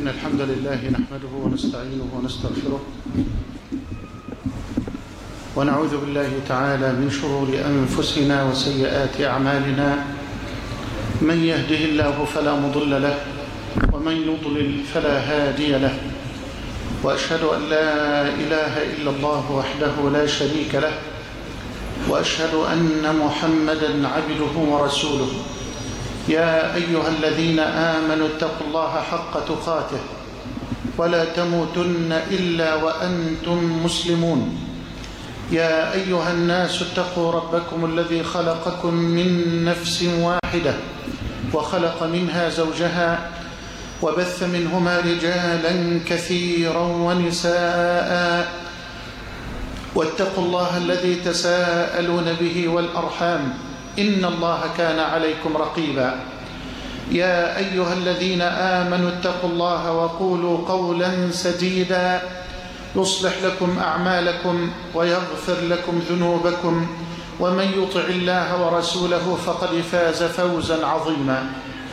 إن الحمد لله نحمده ونستعينه ونستغفره ونعوذ بالله تعالى من شرور أنفسنا وسيئات أعمالنا. من يهده الله فلا مضل له ومن يضلل فلا هادي له، وأشهد أن لا إله إلا الله وحده لا شريك له، وأشهد أن محمدًا عبده ورسوله. يا أيها الذين آمنوا اتقوا الله حق تقاته ولا تموتن إلا وأنتم مسلمون. يا أيها الناس اتقوا ربكم الذي خلقكم من نفس واحدة وخلق منها زوجها وبث منهما رجالا كثيرا ونساء، واتقوا الله الذي تساءلون به والأرحام إن الله كان عليكم رقيبا. يا أيها الذين آمنوا اتقوا الله وقولوا قولا سديدا يصلح لكم أعمالكم ويغفر لكم ذنوبكم، ومن يطع الله ورسوله فقد فاز فوزا عظيما.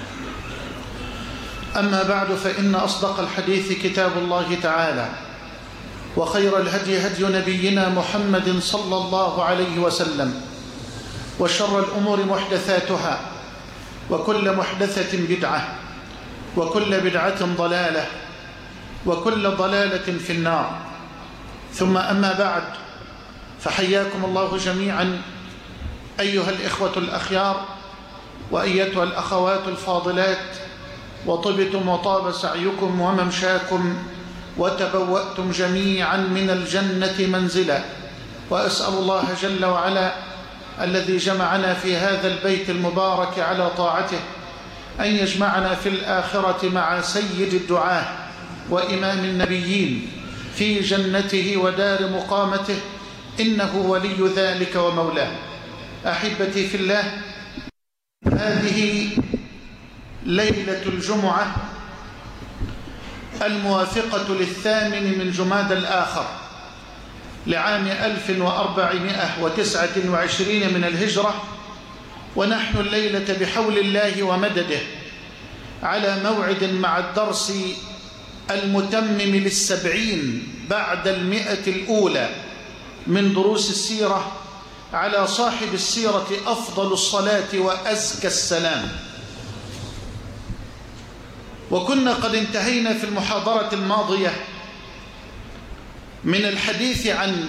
أما بعد، فإن أصدق الحديث كتاب الله تعالى، وخير الهدي هدي نبينا محمد صلى الله عليه وسلم، وشر الأمور محدثاتها، وكل محدثة بدعة، وكل بدعة ضلالة، وكل ضلالة في النار. ثم أما بعد، فحياكم الله جميعا أيها الإخوة الأخيار وأيتها الأخوات الفاضلات، وطبتم وطاب سعيكم وممشاكم وتبوأتم جميعا من الجنة منزلا. وأسأل الله جل وعلا الذي جمعنا في هذا البيت المبارك على طاعته أن يجمعنا في الآخرة مع سيد الدعاة وإمام النبيين في جنته ودار مقامته، إنه ولي ذلك ومولاه. أحبتي في الله، هذه ليلة الجمعة الموافقة للثامن من جمادى الآخر لعام 1429 من الهجرة، ونحن الليلة بحول الله ومدده على موعد مع الدرس المتمم لل70 بعد 100 الأولى من دروس السيرة على صاحب السيرة أفضل الصلاة وأزكى السلام. وكنا قد انتهينا في المحاضرة الماضية من الحديث عن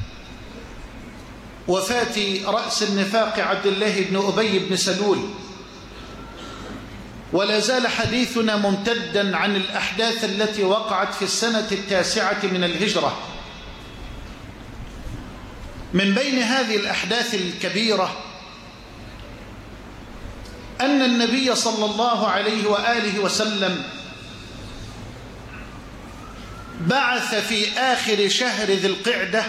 وفاة رأس النفاق عبد الله بن أبي بن سلول، ولا زال حديثنا ممتدا عن الأحداث التي وقعت في السنة 9 من الهجرة. من بين هذه الأحداث الكبيرة أن النبي صلى الله عليه وآله وسلم بعث في آخر شهر ذي القعدة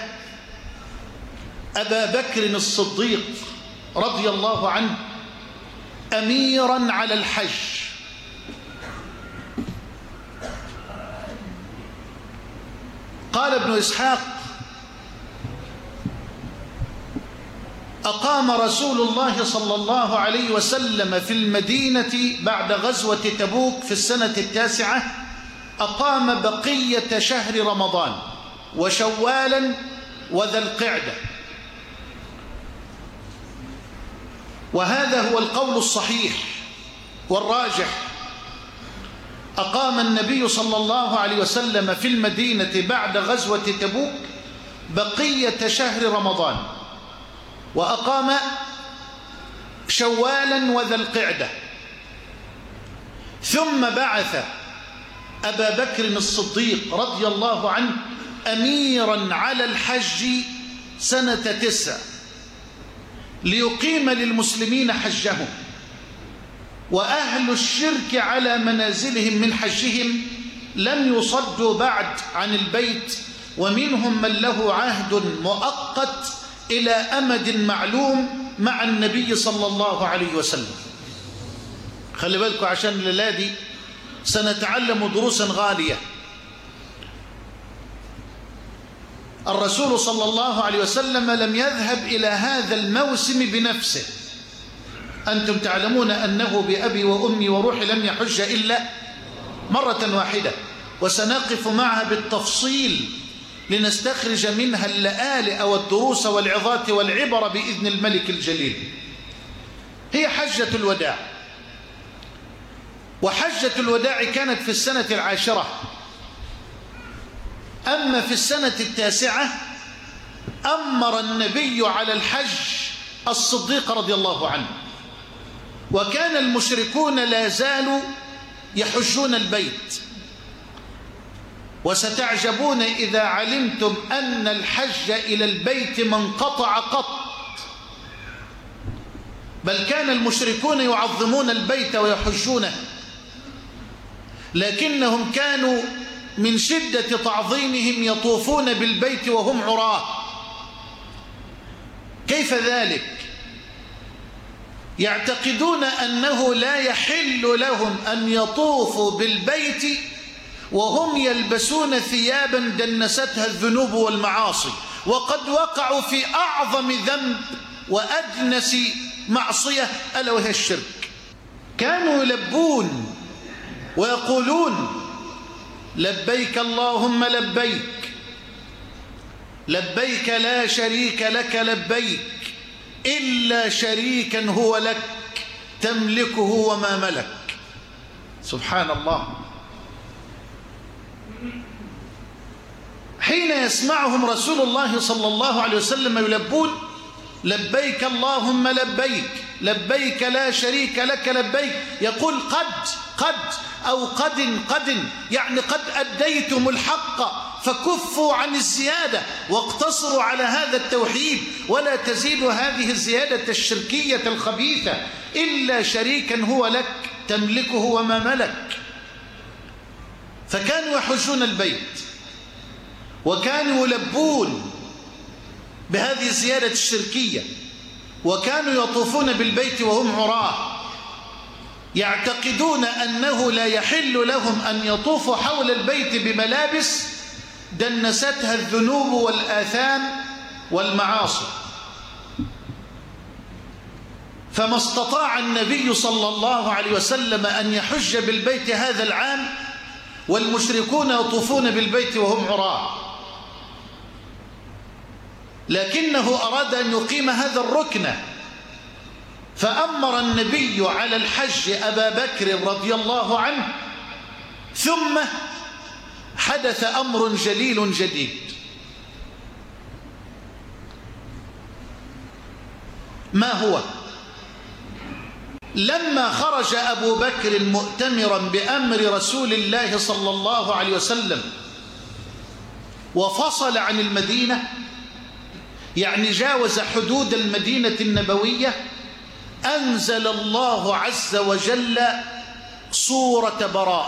أبا بكر الصديق رضي الله عنه أميرا على الحج. قال ابن إسحاق: أقام رسول الله صلى الله عليه وسلم في المدينة بعد غزوة تبوك في السنة 9، أقام بقية شهر رمضان وشوالا وذا القعدة. وهذا هو القول الصحيح والراجح. أقام النبي صلى الله عليه وسلم في المدينة بعد غزوة تبوك بقية شهر رمضان، وأقام شوالا وذا القعدة، ثم بعث أبا بكر الصديق رضي الله عنه أميرا على الحج سنة 9 ليقيم للمسلمين حجهم، وأهل الشرك على منازلهم من حجهم لم يصدوا بعد عن البيت، ومنهم من له عهد مؤقت إلى أمد معلوم مع النبي صلى الله عليه وسلم. خلي بالكم عشان الليلة دي سنتعلم دروسا غالية. الرسول صلى الله عليه وسلم لم يذهب إلى هذا الموسم بنفسه. أنتم تعلمون أنه بأبي وأمي وروحي لم يحج إلا مرة واحدة، وسنقف معها بالتفصيل لنستخرج منها اللآلئ والدروس والعظات والعبر بإذن الملك الجليل. هي حجة الوداع، وحجة الوداع كانت في السنة 10. أما في السنة 9 أمر النبي على الحج الصديق رضي الله عنه، وكان المشركون لا زالوا يحجون البيت. وستعجبون إذا علمتم أن الحج إلى البيت ما انقطع قط، بل كان المشركون يعظمون البيت ويحجونه، لكنهم كانوا من شدة تعظيمهم يطوفون بالبيت وهم عراه. كيف ذلك؟ يعتقدون أنه لا يحل لهم أن يطوفوا بالبيت وهم يلبسون ثيابا دنستها الذنوب والمعاصي، وقد وقعوا في أعظم ذنب وأدنس معصية ألا وهي الشرك. كانوا يلبون ويقولون لبيك اللهم لبيك، لبيك لا شريك لك لبيك، إلا شريكا هو لك تملكه وما ملك. سبحان الله. حين يسمعهم رسول الله صلى الله عليه وسلم يلبون لبيك اللهم لبيك، لبيك لا شريك لك لبيك، يقول قد أو قد يعني قد أديتم الحق فكفوا عن الزيادة واقتصروا على هذا التوحيد، ولا تزيدوا هذه الزيادة الشركية الخبيثة، إلا شريكا هو لك تملكه وما ملك. فكانوا يحجون البيت وكانوا يلبون بهذه الزيادة الشركية، وكانوا يطوفون بالبيت وهم عراه، يعتقدون أنه لا يحل لهم أن يطوفوا حول البيت بملابس دنستها الذنوب والآثام والمعاصي. فما استطاع النبي صلى الله عليه وسلم أن يحج بالبيت هذا العام والمشركون يطوفون بالبيت وهم عراه، لكنه أراد أن يقيم هذا الركن، فأمر النبي على الحج أبا بكر رضي الله عنه. ثم حدث أمر جليل جديد. ما هو؟ لما خرج أبو بكر مؤتمرا بأمر رسول الله صلى الله عليه وسلم وفصل عن المدينة، يعني جاوز حدود المدينة النبوية، أنزل الله عز وجل سورة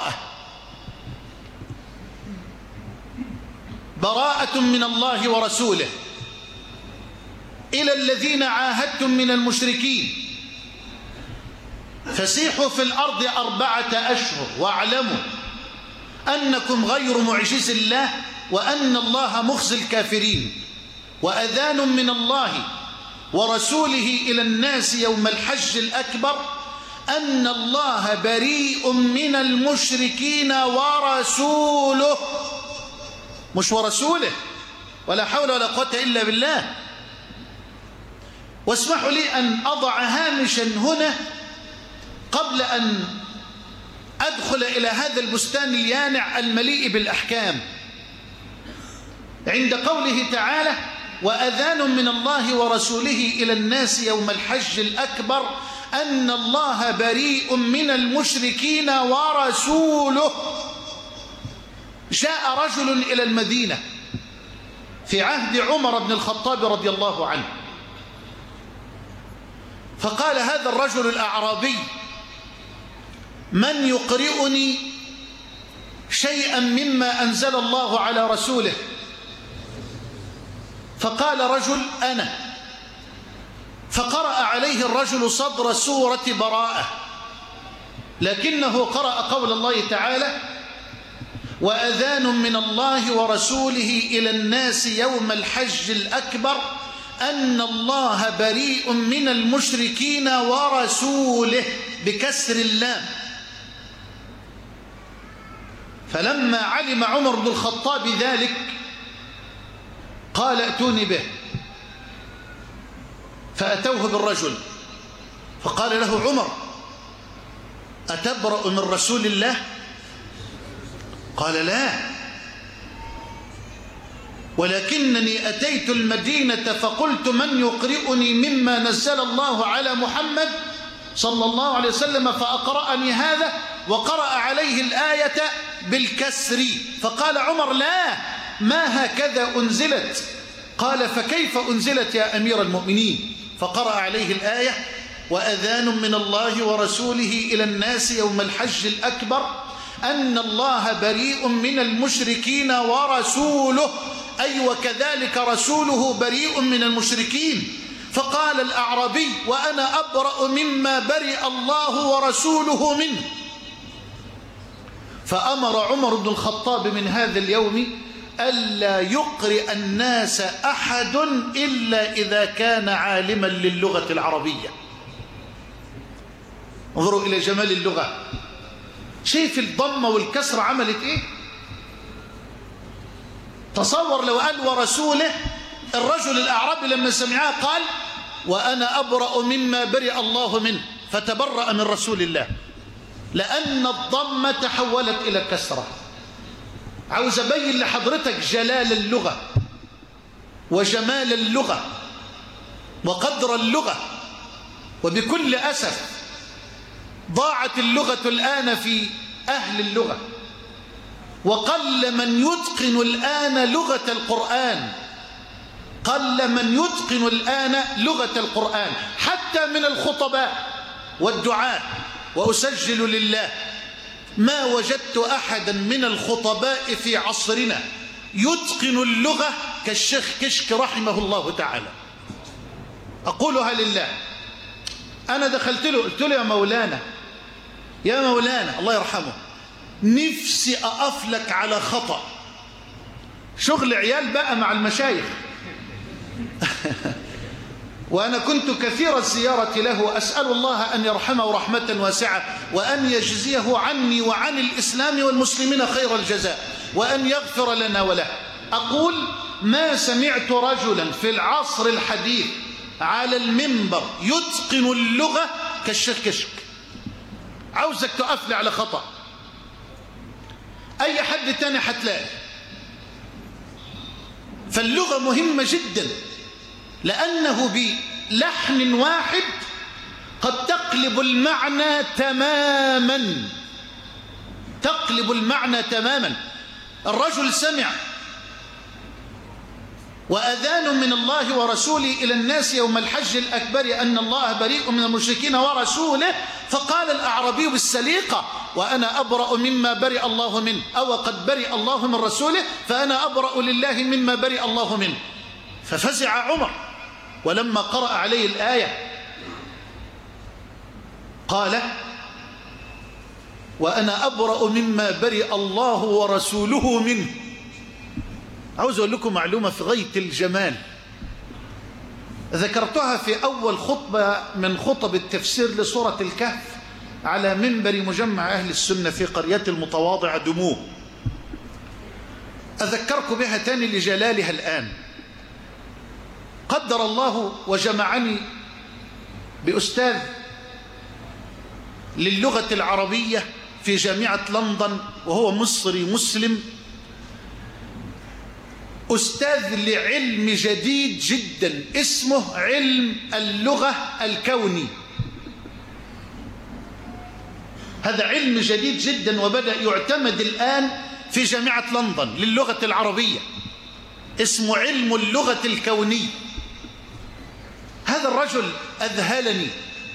براءة من الله ورسوله إلى الذين عاهدتم من المشركين فسيحوا في الأرض 4 أشهر واعلموا أنكم غير معجز الله وأن الله مخزي الكافرين، وأذان من الله ورسوله إلى الناس يوم الحج الأكبر أن الله بريء من المشركين ورسوله، مش ورسوله، ولا حول ولا قوة إلا بالله. واسمحوا لي أن أضع هامشا هنا قبل أن أدخل إلى هذا البستان اليانع المليء بالأحكام. عند قوله تعالى وأذان من الله ورسوله إلى الناس يوم الحج الأكبر أن الله بريء من المشركين ورسوله، جاء رجل إلى المدينة في عهد عمر بن الخطاب رضي الله عنه، فقال هذا الرجل الأعرابي من يقرئني شيئا مما أنزل الله على رسوله؟ فقال رجل أنا، فقرأ عليه الرجل صدر سورة براءة، لكنه قرأ قول الله تعالى وأذان من الله ورسوله إلى الناس يوم الحج الأكبر أن الله بريء من المشركين ورسوله بكسر اللام. فلما علم عمر بن الخطاب ذلك قال ائتوني به، فأتوه بالرجل فقال له عمر أتبرأ من رسول الله؟ قال لا، ولكنني أتيت المدينة فقلت من يقرئني مما نزل الله على محمد صلى الله عليه وسلم، فأقرأني هذا وقرأ عليه الآية بالكسر. فقال عمر لا، ما هكذا أنزلت. قال فكيف أنزلت يا أمير المؤمنين؟ فقرأ عليه الآية وأذان من الله ورسوله إلى الناس يوم الحج الأكبر أن الله بريء من المشركين ورسوله، أي وكذلك رسوله بريء من المشركين. فقال الأعرابي وأنا أبرأ مما برئ الله ورسوله منه. فأمر عمر بن الخطاب من هذا اليوم ألا يقرئ الناس أحد إلا إذا كان عالما للغة العربية. انظروا إلى جمال اللغة. شايف الضمة والكسر عملت إيه؟ تصور لو قال ورسوله، الرجل الأعرابي لما سمعها قال وأنا أبرأ مما برئ الله منه، فتبرأ من رسول الله، لأن الضمة تحولت إلى كسرة. عاوز أبين لحضرتك جلال اللغة وجمال اللغة وقدر اللغة. وبكل أسف ضاعت اللغة الآن في أهل اللغة، وقل من يتقن الآن لغة القرآن، قل من يتقن الآن لغة القرآن حتى من الخطباء والدعاة. وأسجل لله ما وجدت أحدا من الخطباء في عصرنا يتقن اللغة كالشيخ كشك رحمه الله تعالى. أقولها لله. أنا دخلت له قلت له يا مولانا الله يرحمه، نفسي أقف لك على خطأ. شغل عيال بقى مع المشايخ. وأنا كنت كثير الزيارة له، أسأل الله أن يرحمه رحمة واسعة، وأن يجزيه عني وعن الإسلام والمسلمين خير الجزاء، وأن يغفر لنا وله. أقول ما سمعت رجلا في العصر الحديث على المنبر يتقن اللغة كالشيخ كشك. عاوزك تقف لي على خطأ. أي حد تاني هتلاقي. فاللغة مهمة جدا، لأنه بلحن واحد قد تقلب المعنى تماما، تقلب المعنى تماما. الرجل سمع وأذان من الله ورسوله إلى الناس يوم الحج الأكبر أن الله بريء من المشركين ورسوله، فقال الأعرابي بالسليقة وأنا أبرأ مما برئ الله منه، أو قد برئ الله من رسوله فأنا أبرأ لله مما برئ الله منه. ففزع عمر، ولما قرأ عليه الآية قال وأنا أبرأ مما برئ الله ورسوله منه. عاوز أقول لكم معلومة في غاية الجمال، ذكرتها في أول خطبة من خطب التفسير لسورة الكهف على منبر مجمع أهل السنة في قرية المتواضعة دموع. أذكركم بها تاني لجلالها الآن. قدر الله وجمعني بأستاذ للغة العربية في جامعة لندن، وهو مصري مسلم، أستاذ لعلم جديد جدا اسمه علم اللغة الكوني. هذا علم جديد جدا وبدأ يعتمد الآن في جامعة لندن للغة العربية، اسمه علم اللغة الكوني. هذا الرجل أذهلني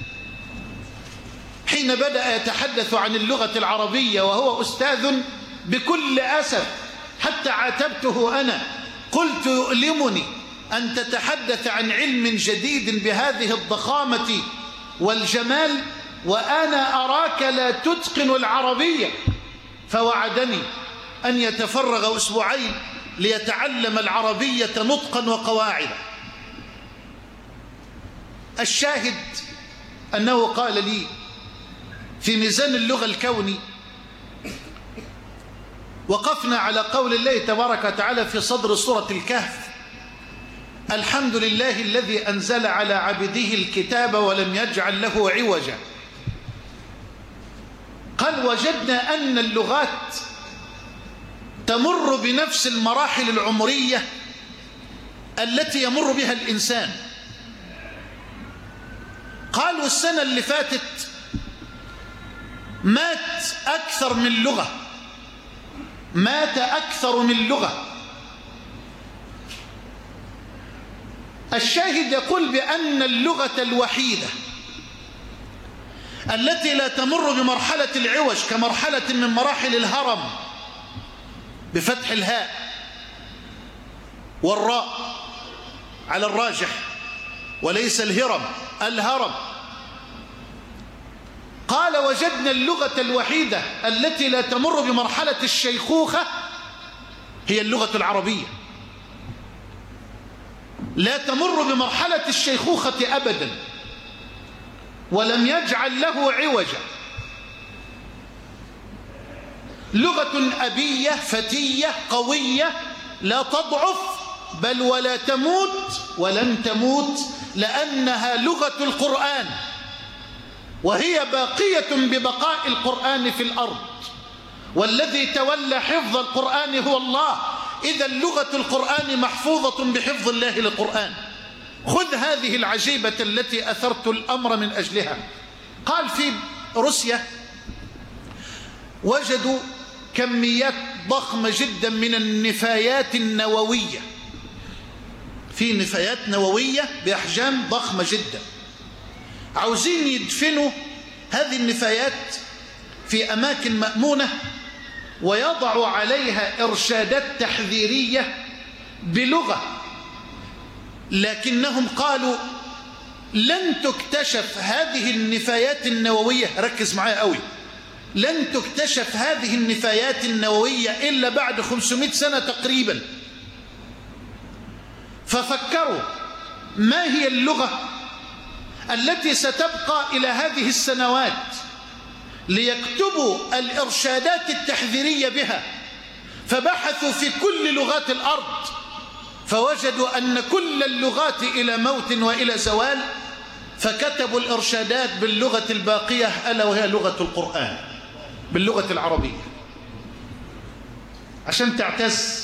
حين بدأ يتحدث عن اللغة العربية وهو أستاذ. بكل أسف حتى عاتبته أنا، قلت يؤلمني أن تتحدث عن علم جديد بهذه الضخامة والجمال وأنا أراك لا تتقن العربية. فوعدني أن يتفرغ أسبوعين ليتعلم العربية نطقا وقواعدا. الشاهد أنه قال لي في ميزان اللغة الكوني وقفنا على قول الله تبارك وتعالى في صدر سورة الكهف: الحمد لله الذي أنزل على عبده الكتاب ولم يجعل له عوجا. قال: وجدنا أن اللغات تمر بنفس المراحل العمرية التي يمر بها الإنسان. قالوا السنة اللي فاتت مات أكثر من لغة، مات أكثر من لغة. الشاهد يقول بأن اللغة الوحيدة التي لا تمر بمرحلة العوج كمرحلة من مراحل الهرم بفتح الهاء والراء على الراجح وليس الهرم، الهرم. قال: وجدنا اللغة الوحيدة التي لا تمر بمرحلة الشيخوخة هي اللغة العربية، لا تمر بمرحلة الشيخوخة أبدا، ولم يجعل له عوجا. لغة أبية فتية قوية لا تضعف بل ولا تموت ولن تموت، لأنها لغة القرآن، وهي باقية ببقاء القرآن في الأرض، والذي تولى حفظ القرآن هو الله. إذا لغة القرآن محفوظة بحفظ الله للقرآن. خذ هذه العجيبة التي أثرت الأمر من أجلها. قال: في روسيا وجدوا كميات ضخمة جدا من النفايات النووية، في نفايات نووية بأحجام ضخمة جدا. عاوزين يدفنوا هذه النفايات في أماكن مأمونة ويضعوا عليها إرشادات تحذيرية بلغة، لكنهم قالوا لن تكتشف هذه النفايات النووية، ركز معايا قوي، لن تكتشف هذه النفايات النووية إلا بعد 500 سنة تقريبا. ففكروا ما هي اللغة التي ستبقى إلى هذه السنوات ليكتبوا الإرشادات التحذيرية بها. فبحثوا في كل لغات الأرض فوجدوا أن كل اللغات إلى موت وإلى زوال، فكتبوا الإرشادات باللغة الباقية ألا وهي لغة القرآن، باللغة العربية، عشان تعتز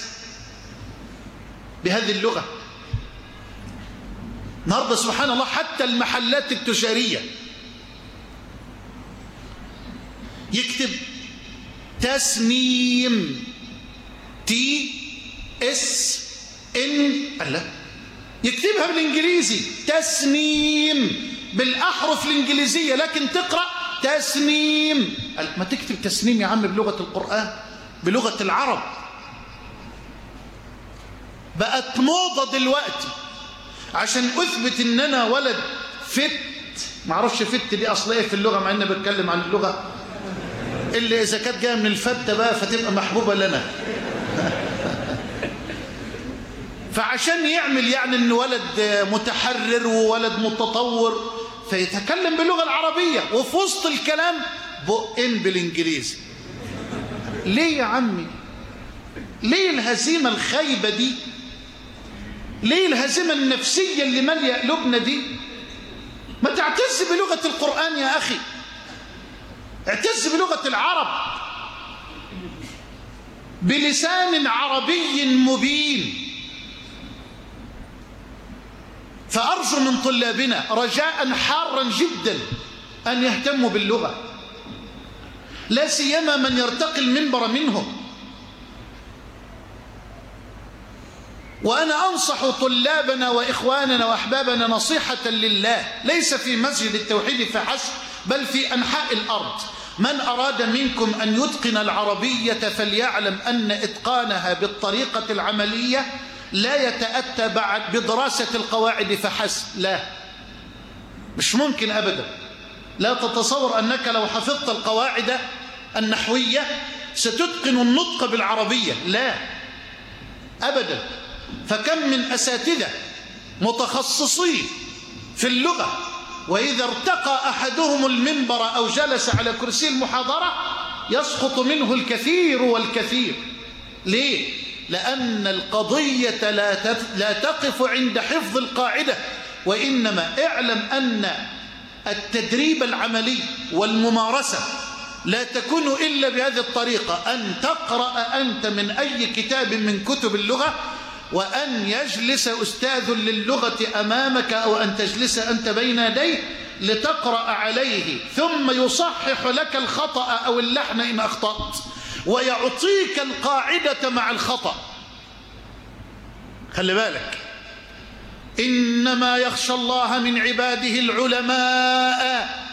بهذه اللغة. النهارده سبحان الله حتى المحلات التجارية يكتب تسنيم TSN، لا يكتبها بالإنجليزي تسنيم بالأحرف الإنجليزية، لكن تقرأ تسنيم. ما تكتب تسنيم يا عم بلغة القرآن، بلغة العرب. بقت موضة دلوقتي عشان أثبت إن أنا ولد فت، معرفش فت دي أصل إيه في اللغة، مع إني بتكلم عن اللغة اللي إذا كانت جاية من الفتة بقى فتبقى محبوبة لنا. فعشان يعمل يعني إن ولد متحرر وولد متطور فيتكلم باللغة العربية، وفي وسط الكلام بقين بالإنجليزي. ليه يا عمي؟ ليه الهزيمة الخايبة دي؟ ليه الهزيمة النفسية اللي مالية قلوبنا دي؟ ما تعتز بلغة القرآن يا أخي، اعتز بلغة العرب بلسان عربي مبين. فأرجو من طلابنا رجاء حارا جدا أن يهتموا باللغة، لا سيما من يرتقي المنبر منهم. وأنا أنصح طلابنا وإخواننا وأحبابنا نصيحة لله، ليس في مسجد التوحيد فحسب بل في أنحاء الأرض. من أراد منكم أن يتقن العربية فليعلم أن إتقانها بالطريقة العملية لا يتأتى بعد بدراسة القواعد فحسب، لا، مش ممكن أبدا. لا تتصور أنك لو حفظت القواعد النحوية ستتقن النطق بالعربية، لا أبدا. فكم من أساتذة متخصصين في اللغة وإذا ارتقى أحدهم المنبر أو جلس على كرسي المحاضرة يسقط منه الكثير والكثير. ليه؟ لأن القضية لا تقف عند حفظ القاعدة، وإنما اعلم أن التدريب العملي والممارسة لا تكون إلا بهذه الطريقة، أن تقرأ أنت من أي كتاب من كتب اللغة، وأن يجلس أستاذ للغة أمامك، أو أن تجلس أنت بين يديه لتقرأ عليه، ثم يصحح لك الخطأ أو اللحن إن أخطأت، ويعطيك القاعدة مع الخطأ. خلي بالك، إنما يخشى الله من عباده العلماء،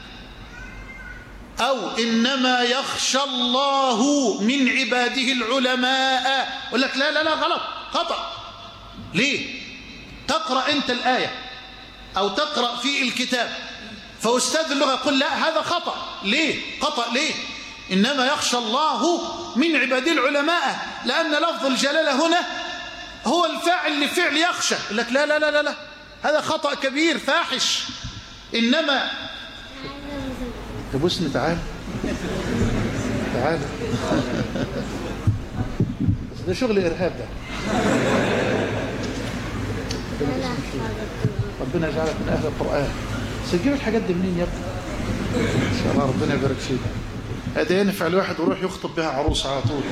أو إنما يخشى الله من عباده العلماء. يقول لك لا لا لا، غلط، خطأ. ليه؟ تقرأ أنت الآية أو تقرأ في الكتاب، فأستاذ اللغة يقول لا هذا خطأ. ليه؟ خطأ ليه؟ إنما يخشى الله من عباده العلماء، لأن لفظ الجلالة هنا هو الفاعل لفعل يخشى. يقول لك لا لا لا لا لا، هذا خطأ كبير فاحش. إنما تبوسني، تعال تعال ده شغل إرهاب ده. ربنا يجعلك من أهل القرآن. سجلوا الحاجات دي منين يا ابني؟ إن شاء الله ربنا يبارك فيك. هذا ينفع الواحد ويروح يخطب بها عروس على طول.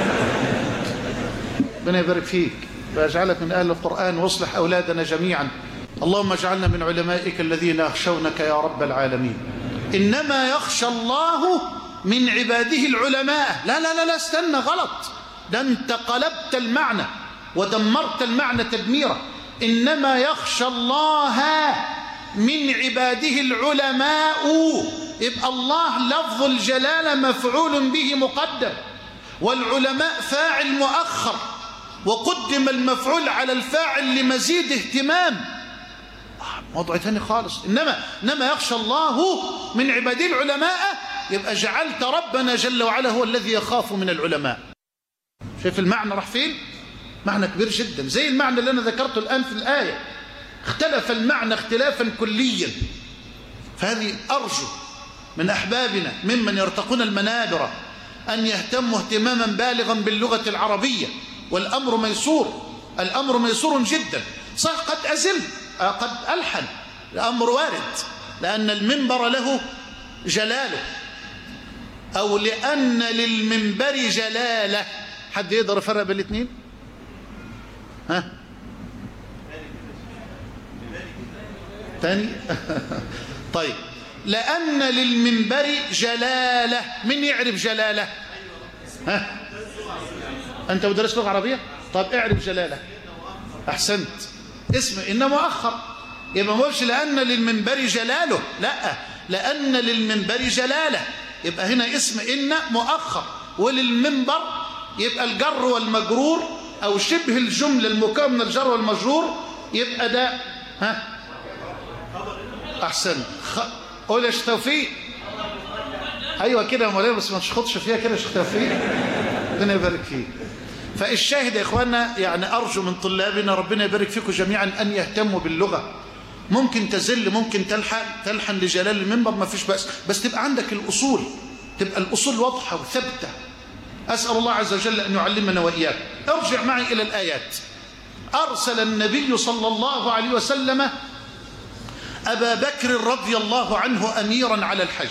ربنا يبارك فيك ويجعلك من أهل القرآن، واصلح أولادنا جميعا. اللهم اجعلنا من علمائك الذين يخشونك يا رب العالمين. إنما يخشى الله من عباده العلماء. لا لا لا لا، استنى، غلط، ده أنت قلبت المعنى ودمرت المعنى تدميرا. إنما يخشى الله من عباده العلماء، يبقى الله لفظ الجلالة مفعول به مقدم، والعلماء فاعل مؤخر، وقدم المفعول على الفاعل لمزيد اهتمام. موضوع ثاني خالص. إنما يخشى الله من عباده العلماء، يبقى جعلت ربنا جل وعلا هو الذي يخاف من العلماء. شايف المعنى راح فين؟ معنى كبير جدا، زي المعنى اللي أنا ذكرته الآن في الآية. اختلف المعنى اختلافا كليا. فهذه أرجو من أحبابنا ممن يرتقون المنابر أن يهتموا اهتماما بالغا باللغة العربية، والأمر ميسور، الأمر ميسور جدا. صح، قد أزل، قد ألحن، الأمر وارد، لأن المنبر له جلاله، أو لأن للمنبر جلالة. حد يقدر يفرق بين الاثنين؟ ها؟ تاني؟ طيب، لأن للمنبر جلالة. من يعرف جلالة؟ ها؟ أنت مدرس لغة عربية؟ طب اعرف جلالة. أحسنت. اسم إن مؤخر، يبقى ما قلش لأن للمنبر جلاله، لا، لأن للمنبر جلالة، يبقى هنا اسم إن مؤخر. وللمنبر يبقى الجر والمجرور أو شبه الجملة المكون من الجر والمجرور، يبقى ده ها. أحسن. قول يا شيخ توفيق. أيوة كده يا مولانا، بس ما تشخطش فيها كده يا شيخ توفيق. ربنا يبارك فيك. فالشاهد يا إخواننا، يعني أرجو من طلابنا ربنا يبارك فيكم جميعا أن يهتموا باللغة. ممكن تزل، ممكن تلحن لجلال المنبر، ما فيش بأس، بس تبقى عندك الأصول، تبقى الأصول واضحة وثابتة. أسأل الله عز وجل أن يعلمنا وإياك. ارجع معي إلى الآيات. أرسل النبي صلى الله عليه وسلم أبا بكر رضي الله عنه أميرا على الحج،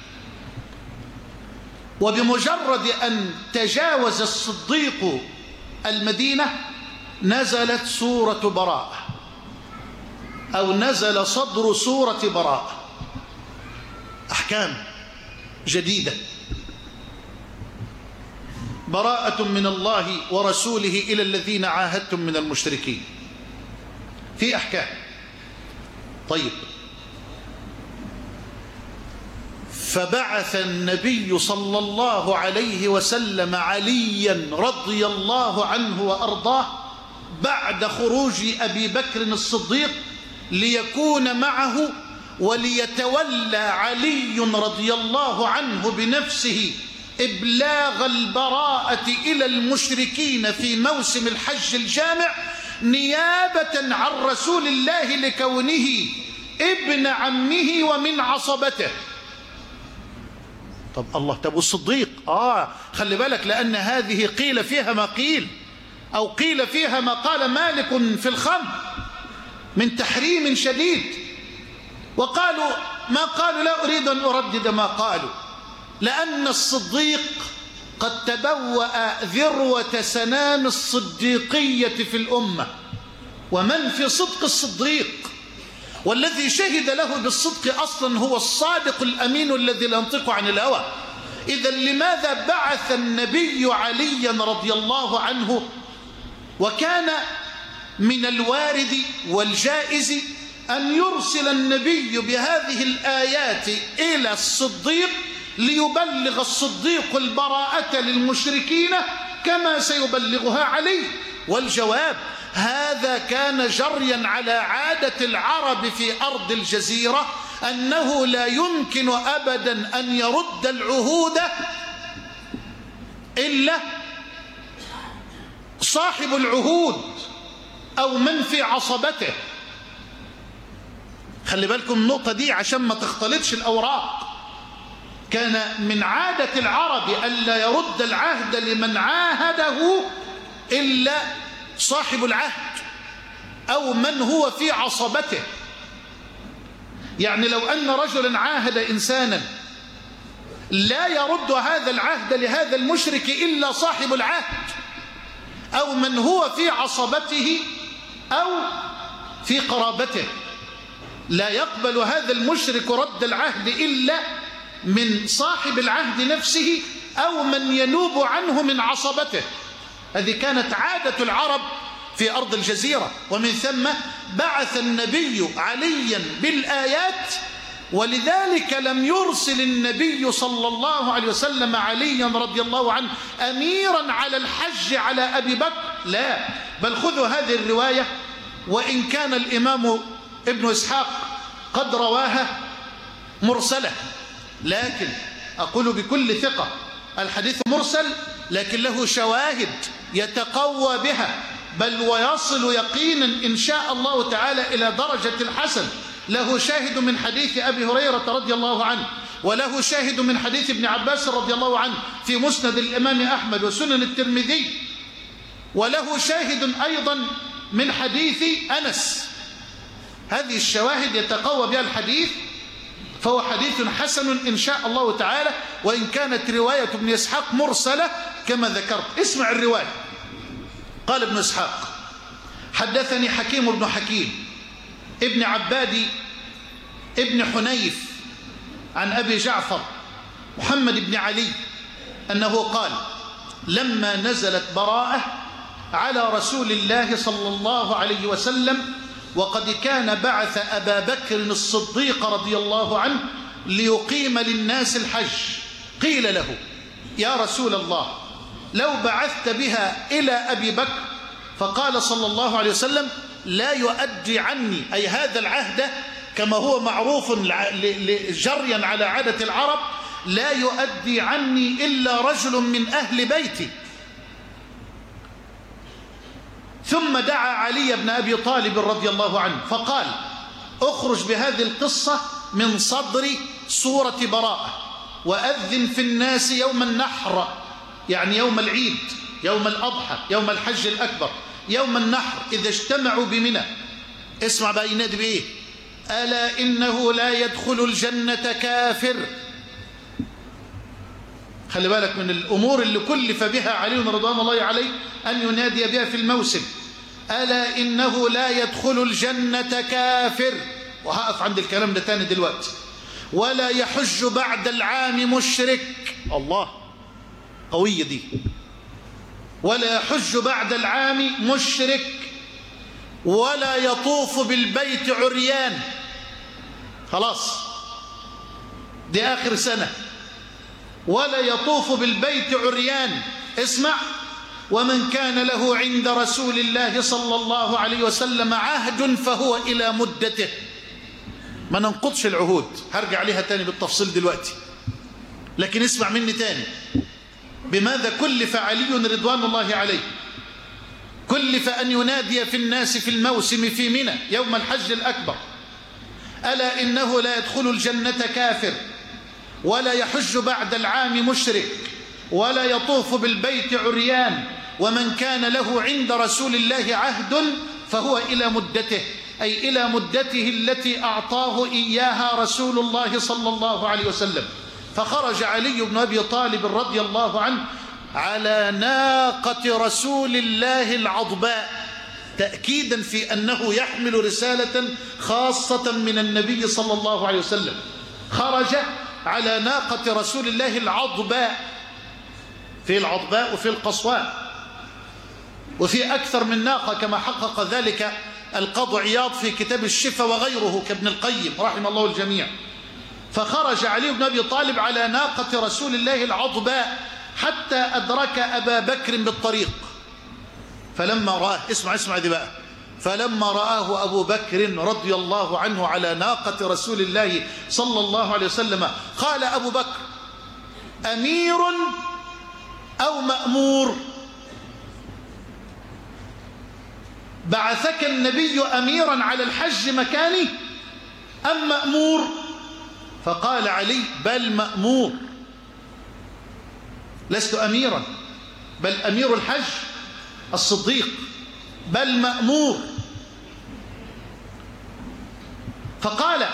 وبمجرد أن تجاوز الصديق المدينة نزلت سورة براءة، أو نزل صدر سورة براءة، أحكام جديدة. براءة من الله ورسوله إلى الذين عاهدتم من المشركين، في أحكام. طيب، فبعث النبي صلى الله عليه وسلم عليا رضي الله عنه وأرضاه بعد خروج أبي بكر الصديق ليكون معه، وليتولى علي رضي الله عنه بنفسه إبلاغ البراءة إلى المشركين في موسم الحج الجامع، نيابة عن رسول الله لكونه ابن عمه ومن عصبته. طب الله، طب والصديق؟ خلي بالك، لأن هذه قيل فيها ما قيل، أو قيل فيها ما قال مالك في الخمر من تحريم شديد، وقالوا ما قالوا، لا أريد أن أردد ما قالوا، لأن الصديق قد تبوأ ذروة سنام الصديقية في الأمة، ومن في صدق الصديق، والذي شهد له بالصدق أصلا هو الصادق الأمين الذي لا ينطق عن الهوى. إذا لماذا بعث النبي عليا رضي الله عنه؟ وكان من الوارد والجائز أن يرسل النبي بهذه الآيات إلى الصديق ليبلغ الصديق البراءة للمشركين كما سيبلغها علي. والجواب: هذا كان جريا على عادة العرب في أرض الجزيرة، أنه لا يمكن أبدا أن يرد العهود إلا صاحب العهود أو من في عصبته. خلي بالكم النقطة دي عشان ما تختلطش الأوراق. كان من عادة العرب ألا يرد العهد لمن عاهده إلا صاحب العهد أو من هو في عصبته. يعني لو أن رجلا عاهد إنسانا لا يرد هذا العهد لهذا المشرك إلا صاحب العهد أو من هو في عصبته أو في قرابته. لا يقبل هذا المشرك رد العهد إلا من صاحب العهد نفسه أو من ينوب عنه من عصبته. هذه كانت عادة العرب في أرض الجزيرة، ومن ثم بعث النبي عليا بالآيات. ولذلك لم يرسل النبي صلى الله عليه وسلم عليا رضي الله عنه أميرا على الحج على أبي بكر، لا، بل خذوا هذه الرواية، وإن كان الإمام ابن إسحاق قد رواها مرسلة، لكن أقول بكل ثقة الحديث مرسل، لكن له شواهد يتقوى بها، بل ويصل يقينا إن شاء الله تعالى إلى درجة الحسن. له شاهد من حديث أبي هريرة رضي الله عنه، وله شاهد من حديث ابن عباس رضي الله عنه في مسند الإمام أحمد وسنن الترمذي، وله شاهد أيضا من حديث أنس. هذه الشواهد يتقوى بها الحديث، فهو حديث حسن إن شاء الله تعالى، وإن كانت رواية ابن إسحاق مرسلة كما ذكرت. اسمع الرواية. قال ابن إسحاق: حدثني حكيم بن حكيم ابن عباد ابن حنيف عن أبي جعفر محمد بن علي أنه قال: لما نزلت براءة على رسول الله صلى الله عليه وسلم، وقد كان بعث أبا بكر الصديق رضي الله عنه ليقيم للناس الحج، قيل له: يا رسول الله، لو بعثت بها إلى أبي بكر، فقال صلى الله عليه وسلم: لا يؤدي عني، أي هذا العهد كما هو معروف جريا على عادة العرب، لا يؤدي عني إلا رجل من أهل بيتي. ثم دعا علي بن أبي طالب رضي الله عنه فقال: اخرج بهذه القصة من صدر سورة براءة، وأذن في الناس يوم النحر، يعني يوم العيد، يوم الأضحى، يوم الحج الأكبر، يوم النحر إذا اجتمعوا بمنى. اسمع بقى ينادي بإيه: ألا إنه لا يدخل الجنة كافر. خلي بالك من الأمور اللي كلف بها علي رضوان الله عليه أن ينادي بها في الموسم. ألا إنه لا يدخل الجنة كافر، وهقف عند الكلام ده تاني دلوقتي. ولا يحج بعد العام مشرك. الله، قوية دي. ولا يحج بعد العام مشرك، ولا يطوف بالبيت عريان. خلاص، دي آخر سنة. ولا يطوف بالبيت عريان. اسمع: ومن كان له عند رسول الله صلى الله عليه وسلم عهد فهو إلى مدته. ما ننقضش العهود، هرجع عليها تاني بالتفصيل دلوقتي، لكن اسمع مني تاني. بماذا كلف علي رضوان الله عليه؟ كلف أن ينادي في الناس في الموسم في منى يوم الحج الأكبر: ألا إنه لا يدخل الجنة كافر، ولا يحج بعد العام مشرك، ولا يطوف بالبيت عريان، ومن كان له عند رسول الله عهد فهو إلى مدته، أي إلى مدته التي أعطاه إياها رسول الله صلى الله عليه وسلم. فخرج علي بن أبي طالب رضي الله عنه على ناقة رسول الله العضباء، تأكيدا في أنه يحمل رسالة خاصة من النبي صلى الله عليه وسلم. خرج على ناقة رسول الله العضباء، في العضباء وفي القصواء وفي أكثر من ناقة كما حقق ذلك القاضي عياض في كتاب الشفا وغيره كابن القيم رحمه الله الجميع. فخرج علي بن أبي طالب على ناقة رسول الله العضباء حتى أدرك أبا بكر بالطريق، فلما رآه، اسمع دي بقى، فلما رآه أبو بكر رضي الله عنه على ناقة رسول الله صلى الله عليه وسلم قال أبو بكر: أمير أو مأمور؟ بعثك النبي أميرا على الحج مكاني أم مأمور؟ فقال علي: بل مأمور، لست أميرا، بل أمير الحج الصديق، بل مأمور. فقال: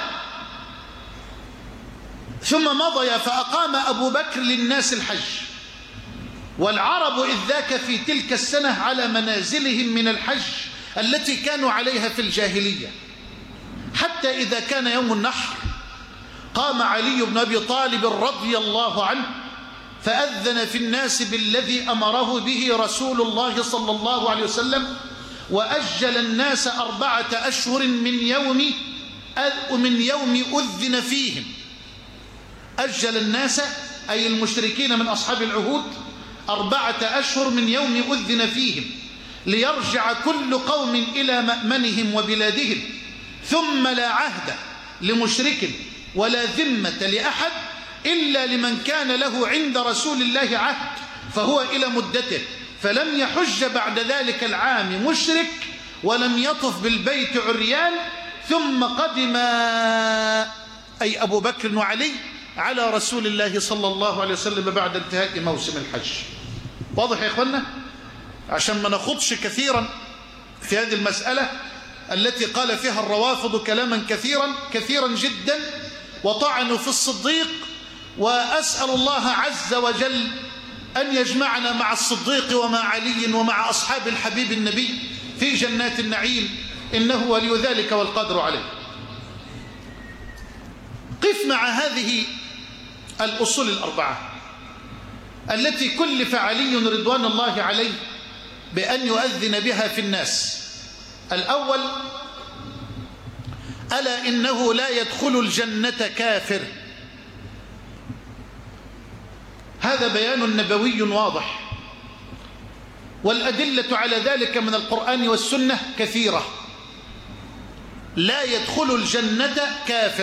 ثم مضي فأقام أبو بكر للناس الحج، والعرب إذ ذاك في تلك السنة على منازلهم من الحج التي كانوا عليها في الجاهلية، حتى إذا كان يوم النحر قام علي بن أبي طالب رضي الله عنه فأذن في الناس بالذي أمره به رسول الله صلى الله عليه وسلم، وأجل الناس 4 أشهر من يوم أذن فيهم. أجل الناس أي المشركين من أصحاب العهود 4 أشهر من يوم أذن فيهم، ليرجع كل قوم إلى مأمنهم وبلادهم، ثم لا عهد لمشرك ولا ذمة لأحد إلا لمن كان له عند رسول الله عهد فهو إلى مدته. فلم يحج بعد ذلك العام مشرك، ولم يطف بالبيت عريان، ثم قدم أي أبو بكر وعلي على رسول الله صلى الله عليه وسلم بعد انتهاء موسم الحج. واضح يا إخوانا؟ عشان ما نخوضش كثيرا في هذه المسألة التي قال فيها الروافض كلاما كثيرا جدا وطعنوا في الصديق، وأسأل الله عز وجل أن يجمعنا مع الصديق ومع علي ومع أصحاب الحبيب النبي في جنات النعيم، إنه ولي ذلك والقادر عليه. قف مع هذه الأصول ال4 التي كلف علي رضوان الله عليه بأن يؤذن بها في الناس. الأول: ألا إنه لا يدخل الجنة كافر. هذا بيان نبوي واضح، والأدلة على ذلك من القرآن والسنة كثيرة. لا يدخل الجنة كافر.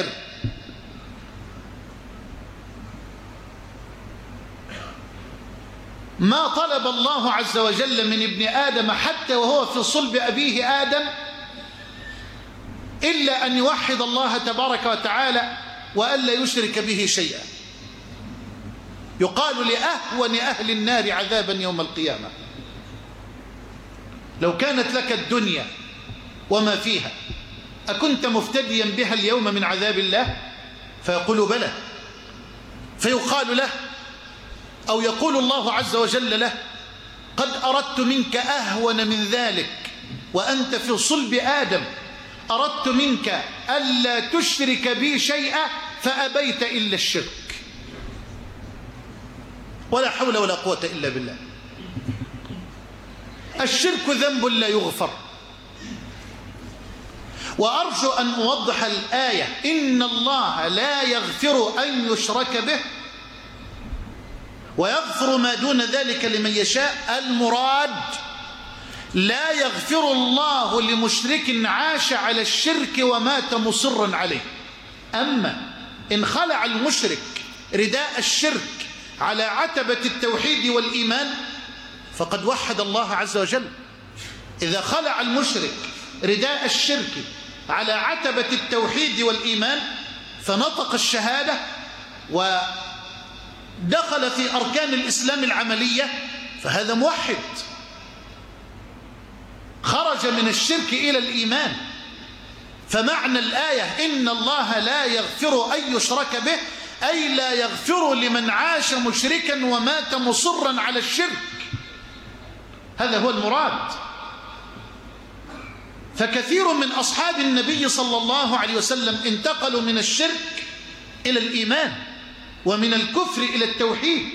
ما طلب الله عز وجل من ابن آدم حتى وهو في صلب أبيه آدم إلا أن يوحد الله تبارك وتعالى وألا يشرك به شيئا. يقال لأهون أهل النار عذابا يوم القيامة: لو كانت لك الدنيا وما فيها أكنت مفتديا بها اليوم من عذاب الله؟ فيقول: بلى. فيقال له أو يقول الله عز وجل له: قد أردت منك أهون من ذلك وأنت في صلب آدم، أردت منك ألا تشرك بي شيئا فأبيت إلا الشرك. ولا حول ولا قوة إلا بالله. الشرك ذنب لا يغفر. وأرجو أن أوضح الآية: إن الله لا يغفر أن يشرك به ويغفر ما دون ذلك لمن يشاء. المراد: لا يغفر الله لمشرك عاش على الشرك ومات مصرا عليه. أما إن خلع المشرك رداء الشرك على عتبة التوحيد والإيمان فقد وحد الله عز وجل. إذا خلع المشرك رداء الشرك على عتبة التوحيد والإيمان فنطق الشهادة ودخل في أركان الإسلام العملية فهذا موحد، خرج من الشرك إلى الإيمان. فمعنى الآية إن الله لا يغفر أن يشرك به أي لا يغفر لمن عاش مشركا ومات مصرا على الشرك، هذا هو المراد. فكثير من أصحاب النبي صلى الله عليه وسلم انتقلوا من الشرك إلى الإيمان ومن الكفر إلى التوحيد.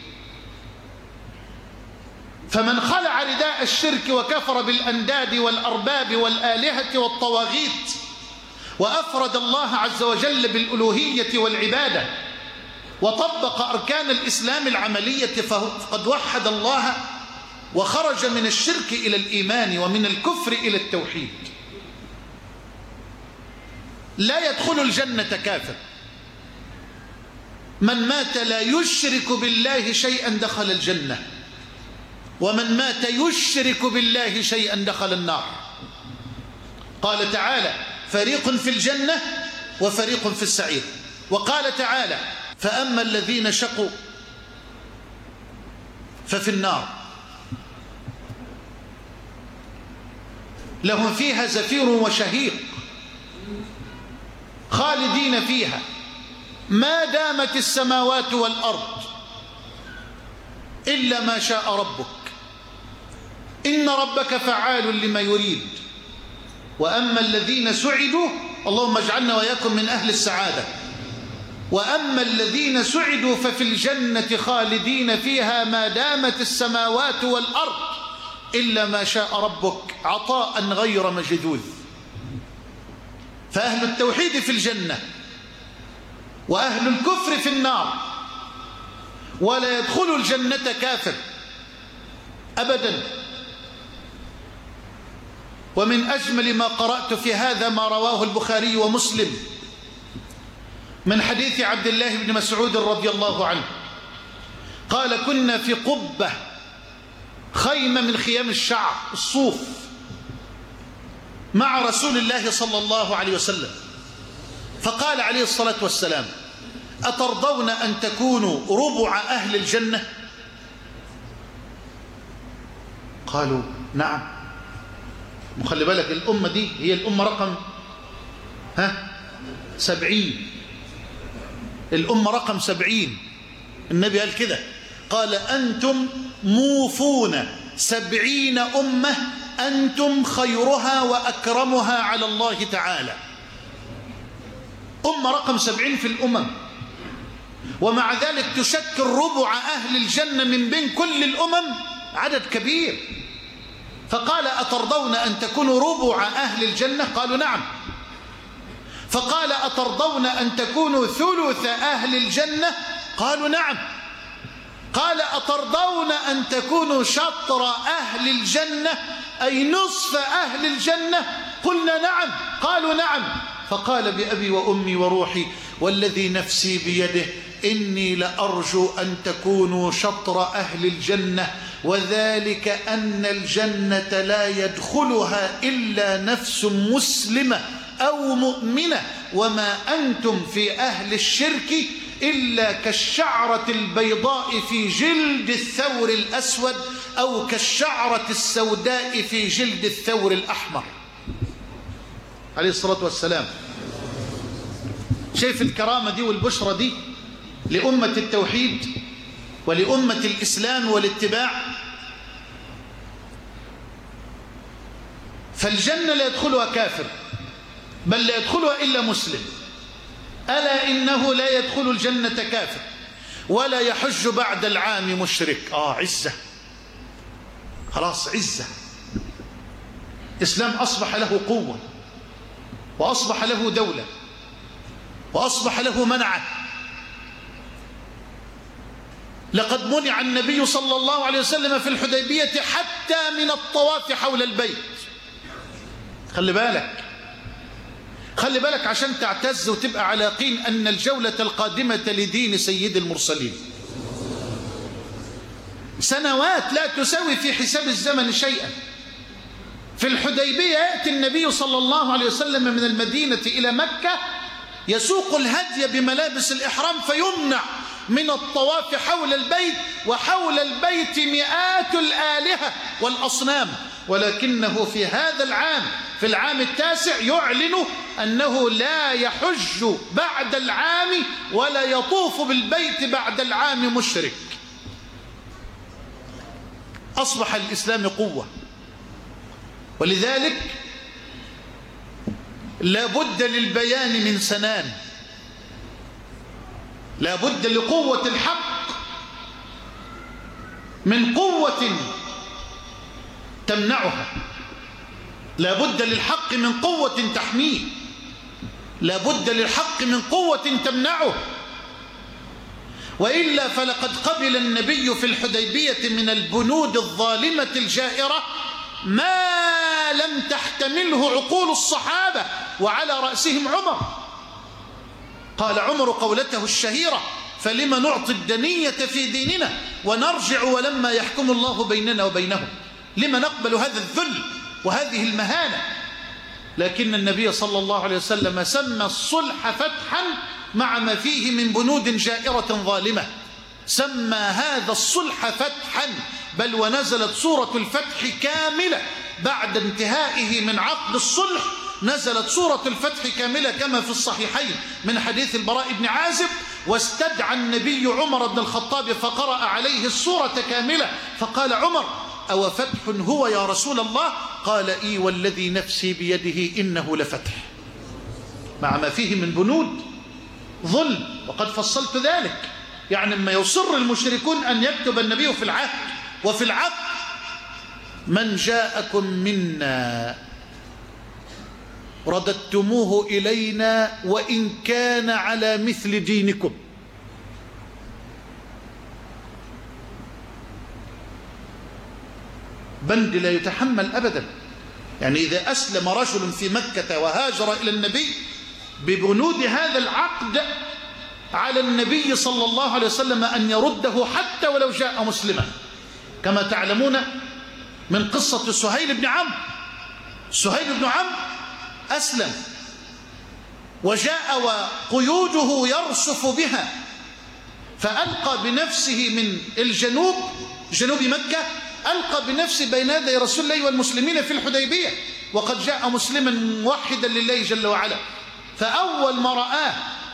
فمن خلع رداء الشرك وكفر بالأنداد والأرباب والآلهة والطواغيت وأفرد الله عز وجل بالألوهية والعبادة وطبق أركان الإسلام العملية فقد وحد الله وخرج من الشرك إلى الإيمان ومن الكفر إلى التوحيد. لا يدخل الجنة كافر. من مات لا يشرك بالله شيئا دخل الجنة، ومن مات يشرك بالله شيئا دخل النار. قال تعالى: فريق في الجنة وفريق في السعير. وقال تعالى: فأما الذين شقوا ففي النار لهم فيها زفير وشهيق خالدين فيها ما دامت السماوات والأرض إلا ما شاء ربك إن ربك فعال لما يريد. وأما الذين سعدوا، اللهم اجعلنا وإياكم من أهل السعادة، وأما الذين سعدوا ففي الجنة خالدين فيها ما دامت السماوات والأرض إلا ما شاء ربك عطاء غير مجذوذ. فأهل التوحيد في الجنة وأهل الكفر في النار، ولا يدخل الجنة كافر أبدا. ومن أجمل ما قرأت في هذا ما رواه البخاري ومسلم من حديث عبد الله بن مسعود رضي الله عنه قال: كنا في قبة، خيمة من خيام الشعر الصوف، مع رسول الله صلى الله عليه وسلم، فقال عليه الصلاة والسلام: أترضون أن تكونوا ربع أهل الجنة؟ قالوا: نعم. وخلي بالك الأمة دي هي الأمة رقم 70. الأمة رقم 70. النبي قال كده، قال: أنتم موفون 70 أمة أنتم خيرها وأكرمها على الله تعالى. أمة رقم 70 في الأمم، ومع ذلك تشكل ربع أهل الجنة من بين كل الأمم، عدد كبير. فقال: أترضون أن تكونوا ربع أهل الجنة؟ قالوا: نعم. فقال: أترضون أن تكونوا ثلث أهل الجنة؟ قالوا: نعم. قال: أترضون أن تكونوا شطر أهل الجنة أي نصف أهل الجنة؟ قلنا: نعم. قالوا: نعم. فقال: بأبي وأمي وروحي والذي نفسي بيده إني لأرجو أن تكونوا شطر أهل الجنة، وذلك أن الجنة لا يدخلها إلا نفس مسلمة أو مؤمنة، وما أنتم في أهل الشرك إلا كالشعرة البيضاء في جلد الثور الأسود أو كالشعرة السوداء في جلد الثور الأحمر. عليه الصلاة والسلام. شايف الكرامة دي والبشرة دي لأمة التوحيد ولأمة الإسلام والاتباع؟ فالجنة لا يدخلها كافر، بل لا يدخلها إلا مسلم. ألا إنه لا يدخل الجنة كافر ولا يحج بعد العام مشرك. عزة، خلاص عزة. إسلام أصبح له قوة، وأصبح له دولة، وأصبح له منعة. لقد منع النبي صلى الله عليه وسلم في الحديبية حتى من الطواف حول البيت. خلي بالك، خلي بالك عشان تعتز وتبقى على يقين أن الجولة القادمة لدين سيد المرسلين سنوات لا تساوي في حساب الزمن شيئا. في الحديبية يأتي النبي صلى الله عليه وسلم من المدينة إلى مكة يسوق الهدي بملابس الإحرام فيمنع من الطواف حول البيت، وحول البيت مئات الآلهة والأصنام، ولكنه في هذا العام في العام التاسع يعلن أنه لا يحج بعد العام ولا يطوف بالبيت بعد العام مشرك. أصبح الإسلام قوة، ولذلك لا بد للبيان من سنان، لا بد لقوة الحق من قوة تمنعها، لا بد للحق من قوة تحميه، لا بد للحق من قوة تمنعه، وإلا فلقد قبل النبي في الحديبية من البنود الظالمة الجائرة ما لم تحتمله عقول الصحابة، وعلى رأسهم عمر. قال عمر قولته الشهيرة: فلما نعطي الدنية في ديننا ونرجع ولما يحكم الله بيننا وبينهم؟ لما نقبل هذا الذل وهذه المهانة؟ لكن النبي صلى الله عليه وسلم سمى الصلح فتحا مع ما فيه من بنود جائرة ظالمة، سمى هذا الصلح فتحا، بل ونزلت سورة الفتح كاملة بعد انتهائه من عقد الصلح، نزلت سورة الفتح كاملة كما في الصحيحين من حديث البراء بن عازب: واستدعى النبي عمر بن الخطاب فقرأ عليه السورة كاملة، فقال عمر: أو فتح هو يا رسول الله؟ قال: إي والذي نفسي بيده إنه لفتح، مع ما فيه من بنود ظلم، وقد فصلت ذلك. يعني ما يصر المشركون أن يكتب النبي في العهد وفي العقد: من جاءكم منا رددتموه إلينا وإن كان على مثل دينكم. بند لا يتحمل أبدا. يعني إذا أسلم رجل في مكة وهاجر إلى النبي ببنود هذا العقد، على النبي صلى الله عليه وسلم أن يرده حتى ولو جاء مسلما، كما تعلمون من قصة سهيل بن عمرو. سهيل بن عمرو أسلم وجاء وقيوده يرصف بها، فألقى بنفسه من الجنوب، جنوب مكة، ألقى بنفسه بين يدي رسول الله والمسلمين في الحديبية، وقد جاء مسلما موحدا لله جل وعلا. فأول ما رآه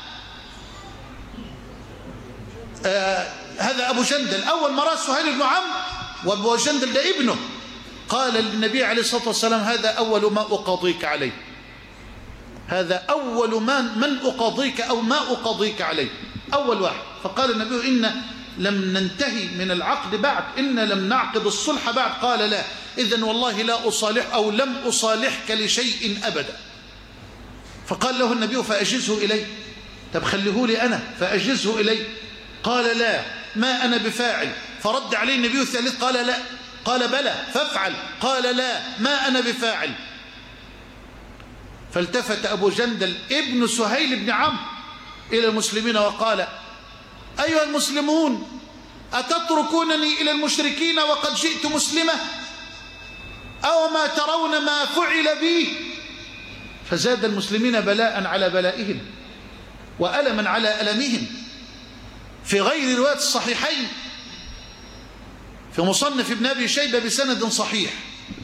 هذا أبو جندل، أول ما رأى سهيل بن عمرو، وأبو جندل ده ابنه، قال للنبي عليه الصلاة والسلام: هذا أول ما أقاضيك عليه، هذا أول من أقاضيك أو ما أقاضيك عليه، أول واحد. فقال النبي: إن لم ننتهي من العقد بعد، إن لم نعقد الصلح بعد. قال: لا، إذن والله لا أصالح أو لم أصالحك لشيء أبدا. فقال له النبي: فأجزه إلي. طب خليه لي أنا فأجزه إلي. قال: لا، ما أنا بفاعل. فرد عليه النبي الثالث قال: لا. قال: بلى فافعل. قال: لا، ما أنا بفاعل. فالتفت أبو جندل ابن سهيل بن عمرو إلى المسلمين وقال: أيها المسلمون، أتتركونني إلى المشركين وقد جئت مسلمة؟ أو ما ترون ما فعل بي؟ فزاد المسلمين بلاء على بلائهم وألما على ألمهم. في غير رواية الصحيحين في مصنف ابن أبي شيبة بسند صحيح: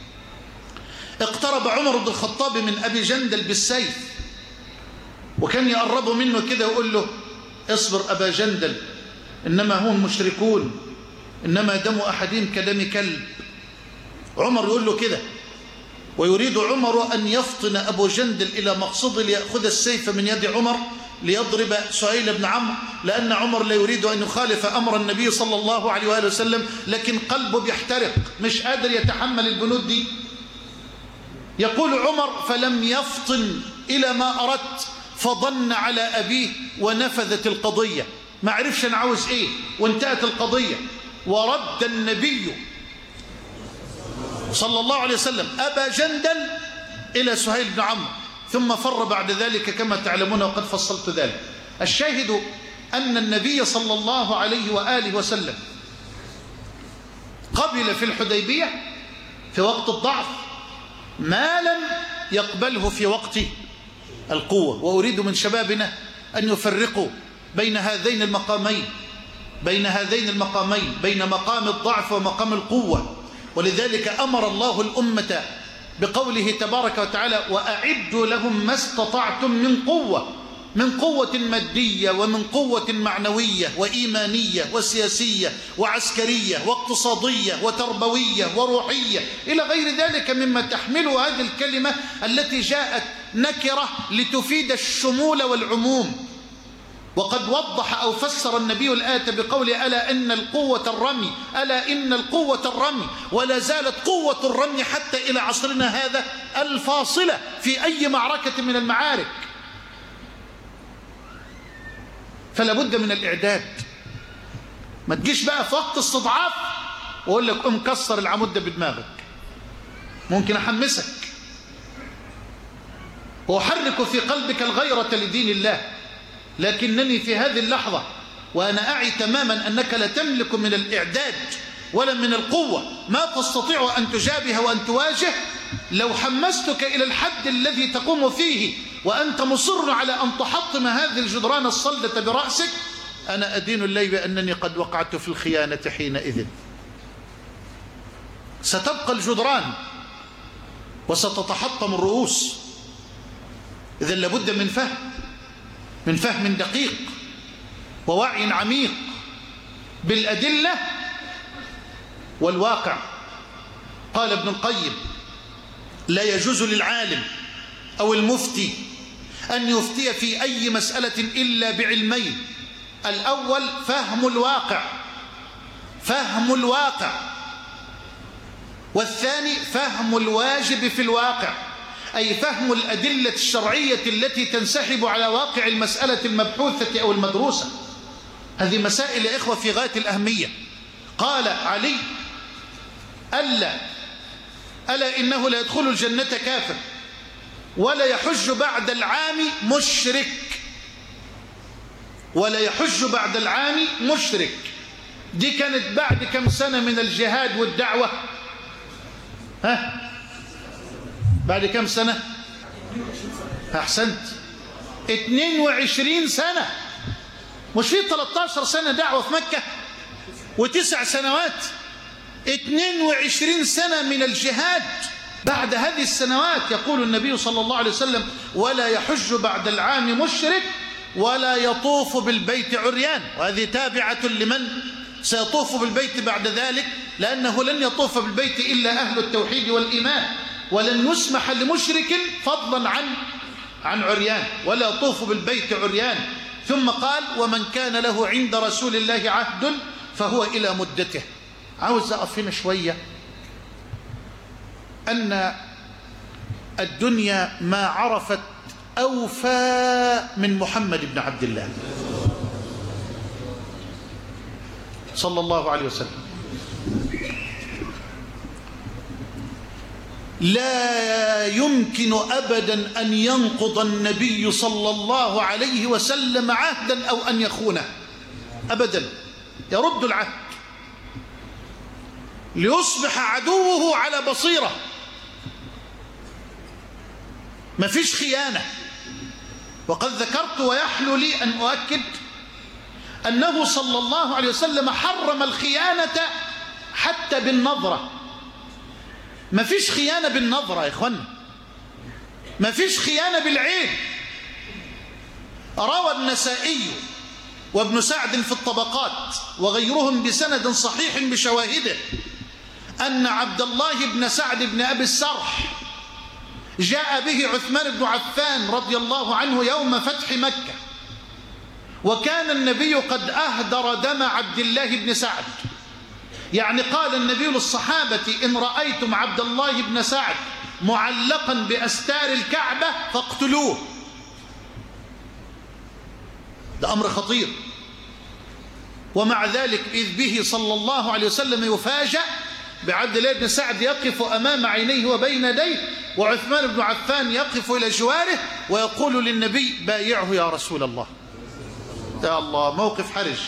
اقترب عمر بن الخطاب من أبي جندل بالسيف، وكان يقرب منه كده ويقول له: اصبر أبا جندل، إنما هم مشركون، إنما دم أحدهم كدم كلب. عمر يقول له كده، ويريد عمر أن يفطن أبو جندل إلى مقصده ليأخذ السيف من يد عمر ليضرب سهيل بن عمرو، لأن عمر لا يريد أن يخالف أمر النبي صلى الله عليه وآله وسلم، لكن قلبه بيحترق، مش قادر يتحمل البنود دي. يقول عمر: فلم يفطن إلى ما أردت، فضن على أبيه ونفذت القضية، ما عرفش أنا عاوز إيه، وانتهت القضية. ورد النبي صلى الله عليه وسلم أبا جندل إلى سهيل بن عمرو، ثم فر بعد ذلك كما تعلمون وقد فصلت ذلك. الشاهد أن النبي صلى الله عليه وآله وسلم قبل في الحديبية في وقت الضعف ما لم يقبله في وقت القوة. وأريد من شبابنا أن يفرقوا بين هذين المقامين، بين مقام الضعف ومقام القوة. ولذلك أمر الله الأمة بقوله تبارك وتعالى: وأعدوا لهم ما استطعتم من قوة مادية ومن قوة معنوية وإيمانية وسياسية وعسكرية واقتصادية وتربوية وروحية إلى غير ذلك مما تحمله هذه الكلمة التي جاءت نكرة لتفيد الشمول والعموم. وقد وضح أو فسر النبي الآية بقوله: ألا إن القوة الرمي، ولا زالت قوة الرمي حتى إلى عصرنا هذا الفاصلة في أي معركة من المعارك. فلا بد من الإعداد. ما تجيش بقى في وقت استضعاف وأقول لك قم كسر العمود ده بدماغك، ممكن أحمسك وأحرك في قلبك الغيرة لدين الله. لكنني في هذه اللحظة وأنا أعي تماما أنك لا تملك من الإعداد ولا من القوة ما تستطيع أن تجابه وأن تواجه. لو حمستك إلى الحد الذي تقوم فيه وأنت مصر على أن تحطم هذه الجدران الصلدة برأسك، أنا أدين الليل بأنني قد وقعت في الخيانة حينئذ. ستبقى الجدران وستتحطم الرؤوس. إذن لابد من فهم دقيق ووعي عميق بالأدلة والواقع. قال ابن القيم: لا يجوز للعالم أو المفتي أن يفتي في أي مسألة إلا بعلمين: الأول فهم الواقع، والثاني فهم الواجب في الواقع، أي فهم الأدلة الشرعية التي تنسحب على واقع المسألة المبحوثة أو المدروسة. هذه مسائل يا إخوة في غاية الأهمية. قال علي: ألا إنه لا يدخل الجنة كافر ولا يحج بعد العام مشرك. دي كانت بعد كم سنة من الجهاد والدعوة؟ بعد كم سنة؟ أحسنت، 22 سنة. مش في 13 سنة دعوة في مكة و9 سنوات، 22 سنة من الجهاد. بعد هذه السنوات يقول النبي صلى الله عليه وسلم: ولا يحج بعد العام مشرك ولا يطوف بالبيت عريان. وهذه تابعة لمن سيطوف بالبيت بعد ذلك، لأنه لن يطوف بالبيت إلا أهل التوحيد والإيمان، ولن يسمح لمشرك فضلا عن عريان، ولا يطوف بالبيت عريان. ثم قال: ومن كان له عند رسول الله عهد فهو إلى مدته. عاوز أقف هنا شوية. أن الدنيا ما عرفت أوفى من محمد بن عبد الله صلى الله عليه وسلم. لا يمكن أبدا أن ينقض النبي صلى الله عليه وسلم عهدا أو أن يخونه أبدا، يرد العهد ليصبح عدوه على بصيرة. ما فيش خيانة. وقد ذكرت ويحلو لي أن أؤكد أنه صلى الله عليه وسلم حرم الخيانة حتى بالنظرة. ما فيش خيانة بالنظرة يا إخوانا، ما فيش خيانة بالعين. روى النسائي وابن سعد في الطبقات وغيرهم بسند صحيح بشواهده أن عبد الله بن سعد بن أبي السرح جاء به عثمان بن عفان رضي الله عنه يوم فتح مكة، وكان النبي قد أهدر دم عبد الله بن سعد. يعني قال النبي للصحابة: إن رأيتم عبد الله بن سعد معلقا بأستار الكعبة فاقتلوه. ده أمر خطير. ومع ذلك إذ به صلى الله عليه وسلم يفاجأ بعبد الله بن سعد يقف أمام عينيه وبين يديه، وعثمان بن عفان يقف إلى جواره ويقول للنبي: بايعه يا رسول الله. يا الله، موقف حرج.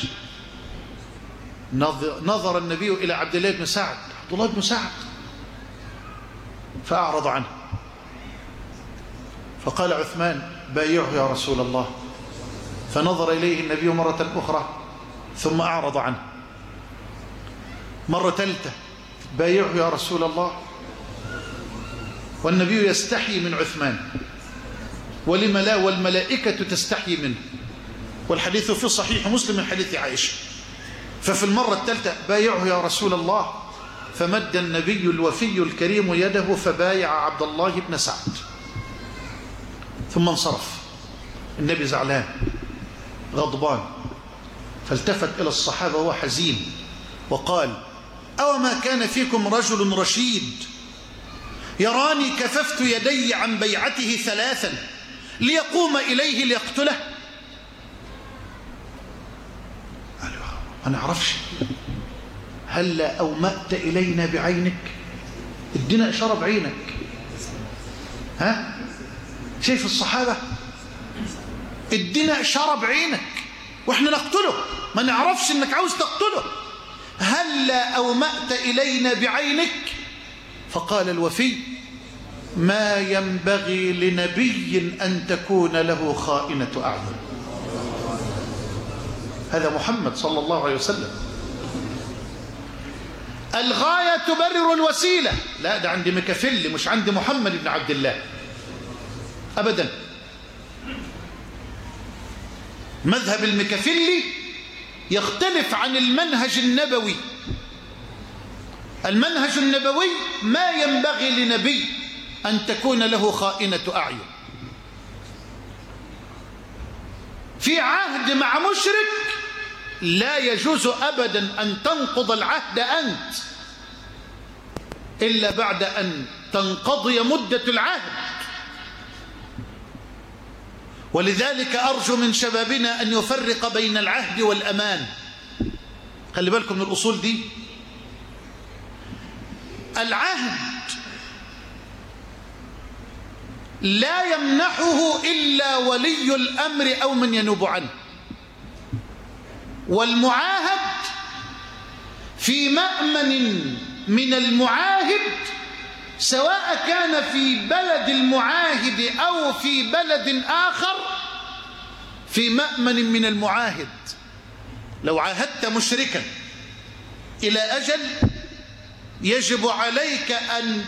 نظر النبي إلى عبد الله بن سعد، عبد الله بن سعد، فأعرض عنه. فقال عثمان: بايعه يا رسول الله. فنظر إليه النبي مرة أخرى ثم أعرض عنه. مرة ثالثة: بايعه يا رسول الله. والنبي يستحي من عثمان، ولم لا، والملائكة تستحي منه، والحديث في صحيح مسلم من حديث عائشة. ففي المرة الثالثة: بايعه يا رسول الله. فمد النبي الوفي الكريم يده فبايع عبد الله بن سعد، ثم انصرف. النبي زعلان غضبان، فالتفت إلى الصحابة وهو حزين وقال: أو ما كان فيكم رجل رشيد يراني كففت يدي عن بيعته 3 ليقوم إليه ليقتله؟ ما نعرفش. هلا أومأت إلينا بعينك؟ ادينا إشارة بعينك. ها؟ شايف الصحابة؟ ادينا إشارة بعينك وإحنا نقتله، ما نعرفش إنك عاوز تقتله. هلا أومأت إلينا بعينك؟ فقال الوفي: ما ينبغي لنبي أن تكون له خائنة أعين. هذا محمد صلى الله عليه وسلم. الغاية تبرر الوسيلة. لا، ده عند ميكافيلي مش عند محمد بن عبد الله أبدا. مذهب الميكافيلي يختلف عن المنهج النبوي. المنهج النبوي: ما ينبغي لنبي أن تكون له خائنة أعين. في عهد مع مشرك لا يجوز أبدا أن تنقض العهد أنت إلا بعد أن تنقضي مدة العهد. ولذلك أرجو من شبابنا أن يفرق بين العهد والأمان. خلي بالكم من الأصول دي. العهد لا يمنحه إلا ولي الأمر أو من ينوب عنه، والمعاهد في مأمن من المعاهد، سواء كان في بلد المعاهد أو في بلد آخر، في مأمن من المعاهد. لو عاهدت مشركا إلى أجل يجب عليك أن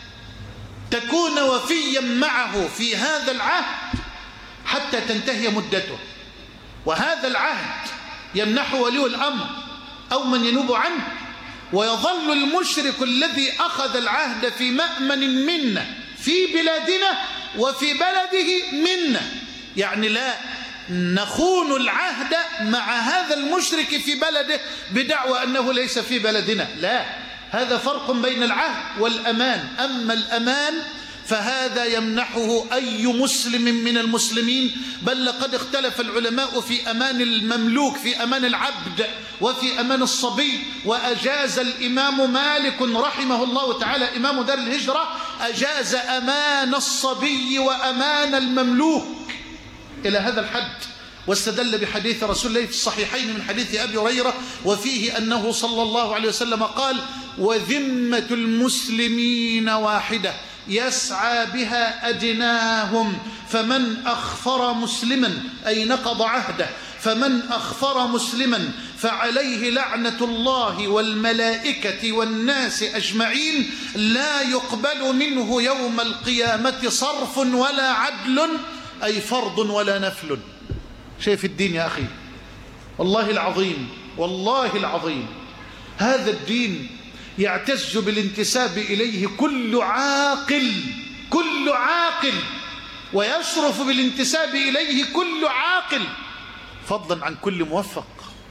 تكون وفيا معه في هذا العهد حتى تنتهي مدته، وهذا العهد يمنحه ولي الأمر أو من ينوب عنه، ويظل المشرك الذي أخذ العهد في مأمن منا في بلادنا وفي بلده منا. يعني لا نخون العهد مع هذا المشرك في بلده بدعوى أنه ليس في بلدنا، لا، هذا فرق بين العهد والأمان. أما الأمان فهذا يمنحه أي مسلم من المسلمين، بل لقد اختلف العلماء في أمان المملوك، في أمان العبد، وفي أمان الصبي. وأجاز الإمام مالك رحمه الله تعالى إمام دار الهجرة، أجاز أمان الصبي وأمان المملوك إلى هذا الحد، واستدل بحديث رسول الله في الصحيحين من حديث أبي هريرة، وفيه أنه صلى الله عليه وسلم قال: وذمة المسلمين واحدة يسعى بها أدناهم، فمن أخفر مسلما أي نقض عهده، فمن أخفر مسلما فعليه لعنة الله والملائكة والناس أجمعين، لا يقبل منه يوم القيامة صرف ولا عدل، أي فرض ولا نفل. شايف الدين يا أخي؟ والله العظيم، والله العظيم، هذا الدين يعتز بالانتساب إليه كل عاقل، كل عاقل، ويشرف بالانتساب إليه كل عاقل، فضلا عن كل موفق.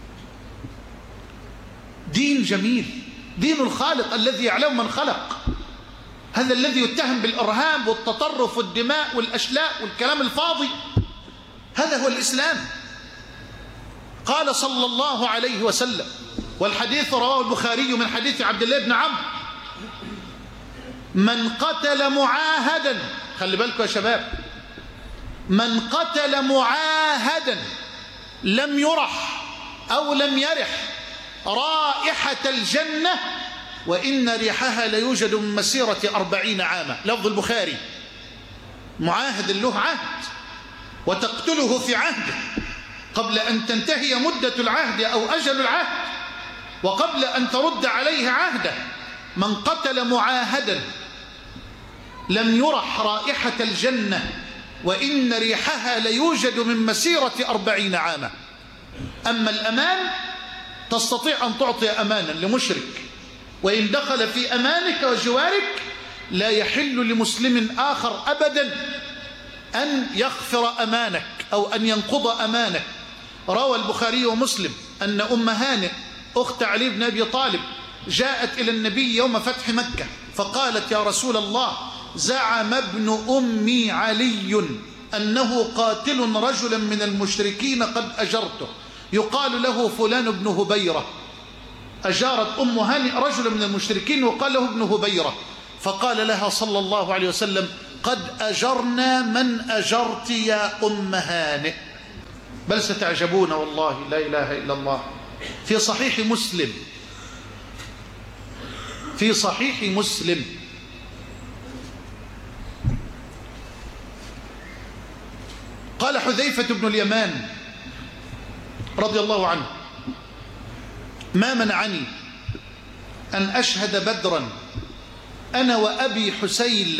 دين جميل، دين الخالق الذي يعلم من خلق. هذا الذي يتهم بالإرهاب والتطرف والدماء والأشلاء والكلام الفاضي، هذا هو الإسلام. قال صلى الله عليه وسلم، والحديث رواه البخاري من حديث عبد الله بن عمرو: من قتل معاهدا، خلي بالكم يا شباب، من قتل معاهدا لم يرح أو لم يرح رائحة الجنة، وإن ريحها ليوجد من مسيرة 40 عاما. لفظ البخاري. معاهد له عهد وتقتله في عهده قبل أن تنتهي مدة العهد أو أجل العهد وقبل أن ترد عليه عهده. من قتل معاهدا لم يرح رائحة الجنة وإن ريحها ليوجد من مسيرة 40 عاما. أما الأمان تستطيع أن تعطي أمانا لمشرك، وإن دخل في أمانك وجوارك لا يحل لمسلم آخر أبدا أن يغفر أمانك أو أن ينقض أمانك. روى البخاري ومسلم أن أم هانئ أخت علي بن أبي طالب جاءت إلى النبي يوم فتح مكة فقالت: يا رسول الله، زعم ابن أمي علي أنه قاتل رجلا من المشركين قد أجرته يقال له فلان بن هبيرة. أجارت أم هانئ رجلا من المشركين وقال له ابن هبيرة، فقال لها صلى الله عليه وسلم: قد أجرنا من أجرت يا أم هانئ. بل ستعجبون والله، لا إله إلا الله، في صحيح مسلم، في صحيح مسلم قال حذيفة بن اليمان رضي الله عنه: ما منعني أن أشهد بدرا أنا وأبي حسيل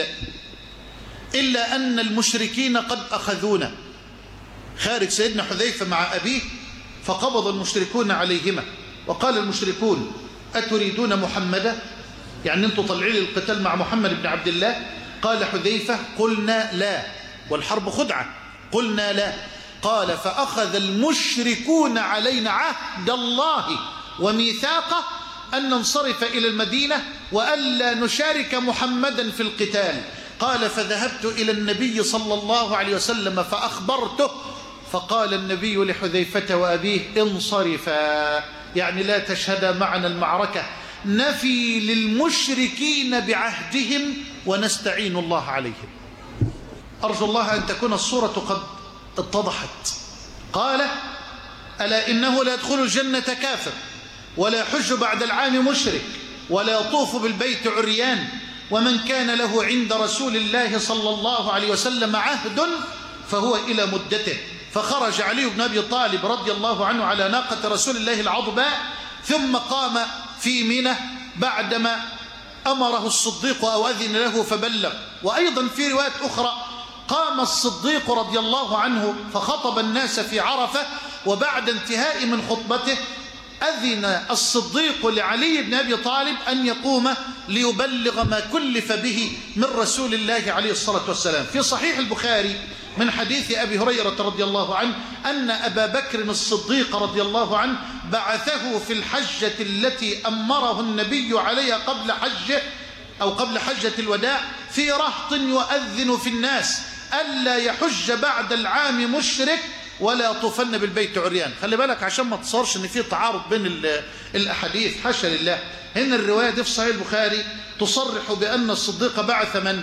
إلا أن المشركين قد أخذونا. خارج سيدنا حذيفة مع أبيه فقبض المشركون عليهما وقال المشركون: أتريدون محمدا؟ يعني أنتم طلعين القتال مع محمد بن عبد الله؟ قال حذيفة: قلنا لا، والحرب خدعة، قلنا لا. قال: فأخذ المشركون علينا عهد الله وميثاقه أن ننصرف إلى المدينة وألا نشارك محمدا في القتال. قال: فذهبت إلى النبي صلى الله عليه وسلم فأخبرته، فقال النبي لحذيفة وأبيه: انصرفا، يعني لا تشهدا معنا المعركة، نفي للمشركين بعهدهم ونستعين الله عليهم. أرجو الله أن تكون الصورة قد اتضحت. قال: ألا إنه لا يدخل الجنة كافر ولا يحج بعد العام مشرك ولا يطوف بالبيت عريان، ومن كان له عند رسول الله صلى الله عليه وسلم عهد فهو إلى مدته. فخرج علي بن أبي طالب رضي الله عنه على ناقة رسول الله العضباء، ثم قام في منى بعدما أمره الصديق أو أذن له فبلغ. وأيضا في رواية أخرى قام الصديق رضي الله عنه فخطب الناس في عرفة، وبعد انتهاء من خطبته أذن الصديق لعلي بن أبي طالب أن يقوم ليبلغ ما كلف به من رسول الله عليه الصلاة والسلام. في صحيح البخاري من حديث أبي هريرة رضي الله عنه أن أبا بكر الصديق رضي الله عنه بعثه في الحجة التي أمره النبي عليها قبل حجه أو قبل حجة الوداع في رهط يؤذن في الناس ألا يحج بعد العام مشرك ولا يطوفن بالبيت عريان. خلي بالك عشان ما تصورش ان في تعارض بين الاحاديث، حاشا لله. هنا الروايه دي في صحيح البخاري تصرح بان الصديق بعث من؟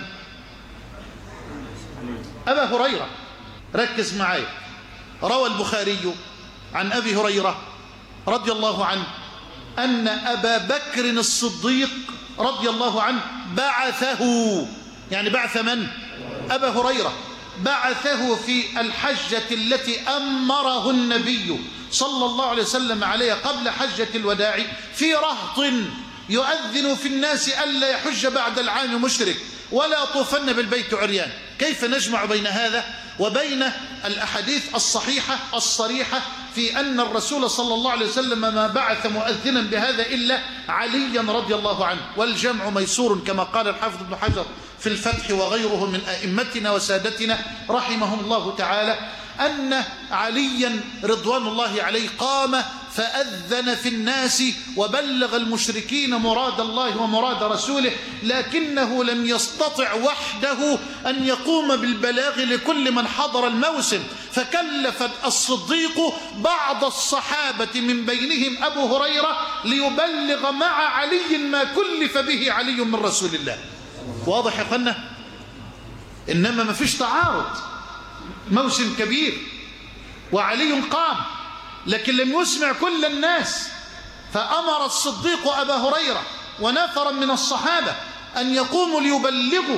ابا هريره. ركز معايا. روى البخاري عن ابي هريره رضي الله عنه ان ابا بكر الصديق رضي الله عنه بعثه، يعني بعث من؟ ابا هريره. بعثه في الحجة التي أمره النبي صلى الله عليه وسلم عليها قبل حجة الوداع في رهط يؤذن في الناس ألا يحج بعد العام مشرك ولا يطوفن بالبيت عريان. كيف نجمع بين هذا وبين الأحاديث الصحيحة الصريحة في أن الرسول صلى الله عليه وسلم ما بعث مؤذنا بهذا إلا عليا رضي الله عنه؟ والجمع ميسور كما قال الحافظ ابن حجر في الفتح وغيره من أئمتنا وسادتنا رحمهم الله تعالى، أن عليا رضوان الله عليه قام فأذن في الناس وبلغ المشركين مراد الله ومراد رسوله، لكنه لم يستطع وحده أن يقوم بالبلاغ لكل من حضر الموسم، فكلف الصديق بعض الصحابة من بينهم أبو هريرة ليبلغ مع علي ما كلف به علي من رسول الله. واضح يا اخوانا؟ إنما ما فيش تعارض، موسم كبير وعلي قام لكن لم يسمع كل الناس، فأمر الصديق أبا هريرة ونفرا من الصحابة أن يقوموا ليبلغوا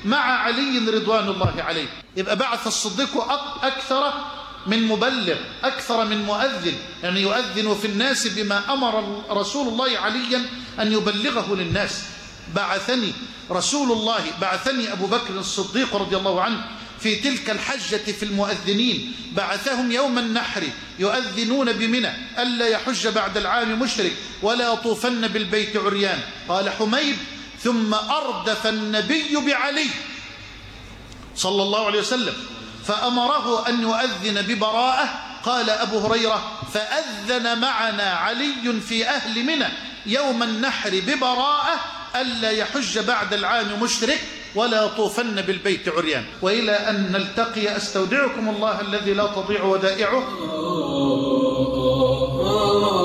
مع علي رضوان الله عليه. يبقى بعث الصديق أكثر من مبلغ، أكثر من مؤذن، يعني يؤذن في الناس بما أمر رسول الله عليا أن يبلغه للناس. بعثني رسول الله، بعثني أبو بكر الصديق رضي الله عنه في تلك الحجة في المؤذنين، بعثهم يوم النحر يؤذنون بمنى ألا يحج بعد العام مشرك ولا يطوفن بالبيت عريان. قال حميد: ثم أردف النبي بعلي صلى الله عليه وسلم فأمره أن يؤذن ببراءة. قال أبو هريرة: فأذن معنا علي في أهل منى يوم النحر ببراءة ألا يحج بعد العام مشرك ولا يطوفن بالبيت عريان. وإلى أن نلتقي أستودعكم الله الذي لا تضيع ودائعه.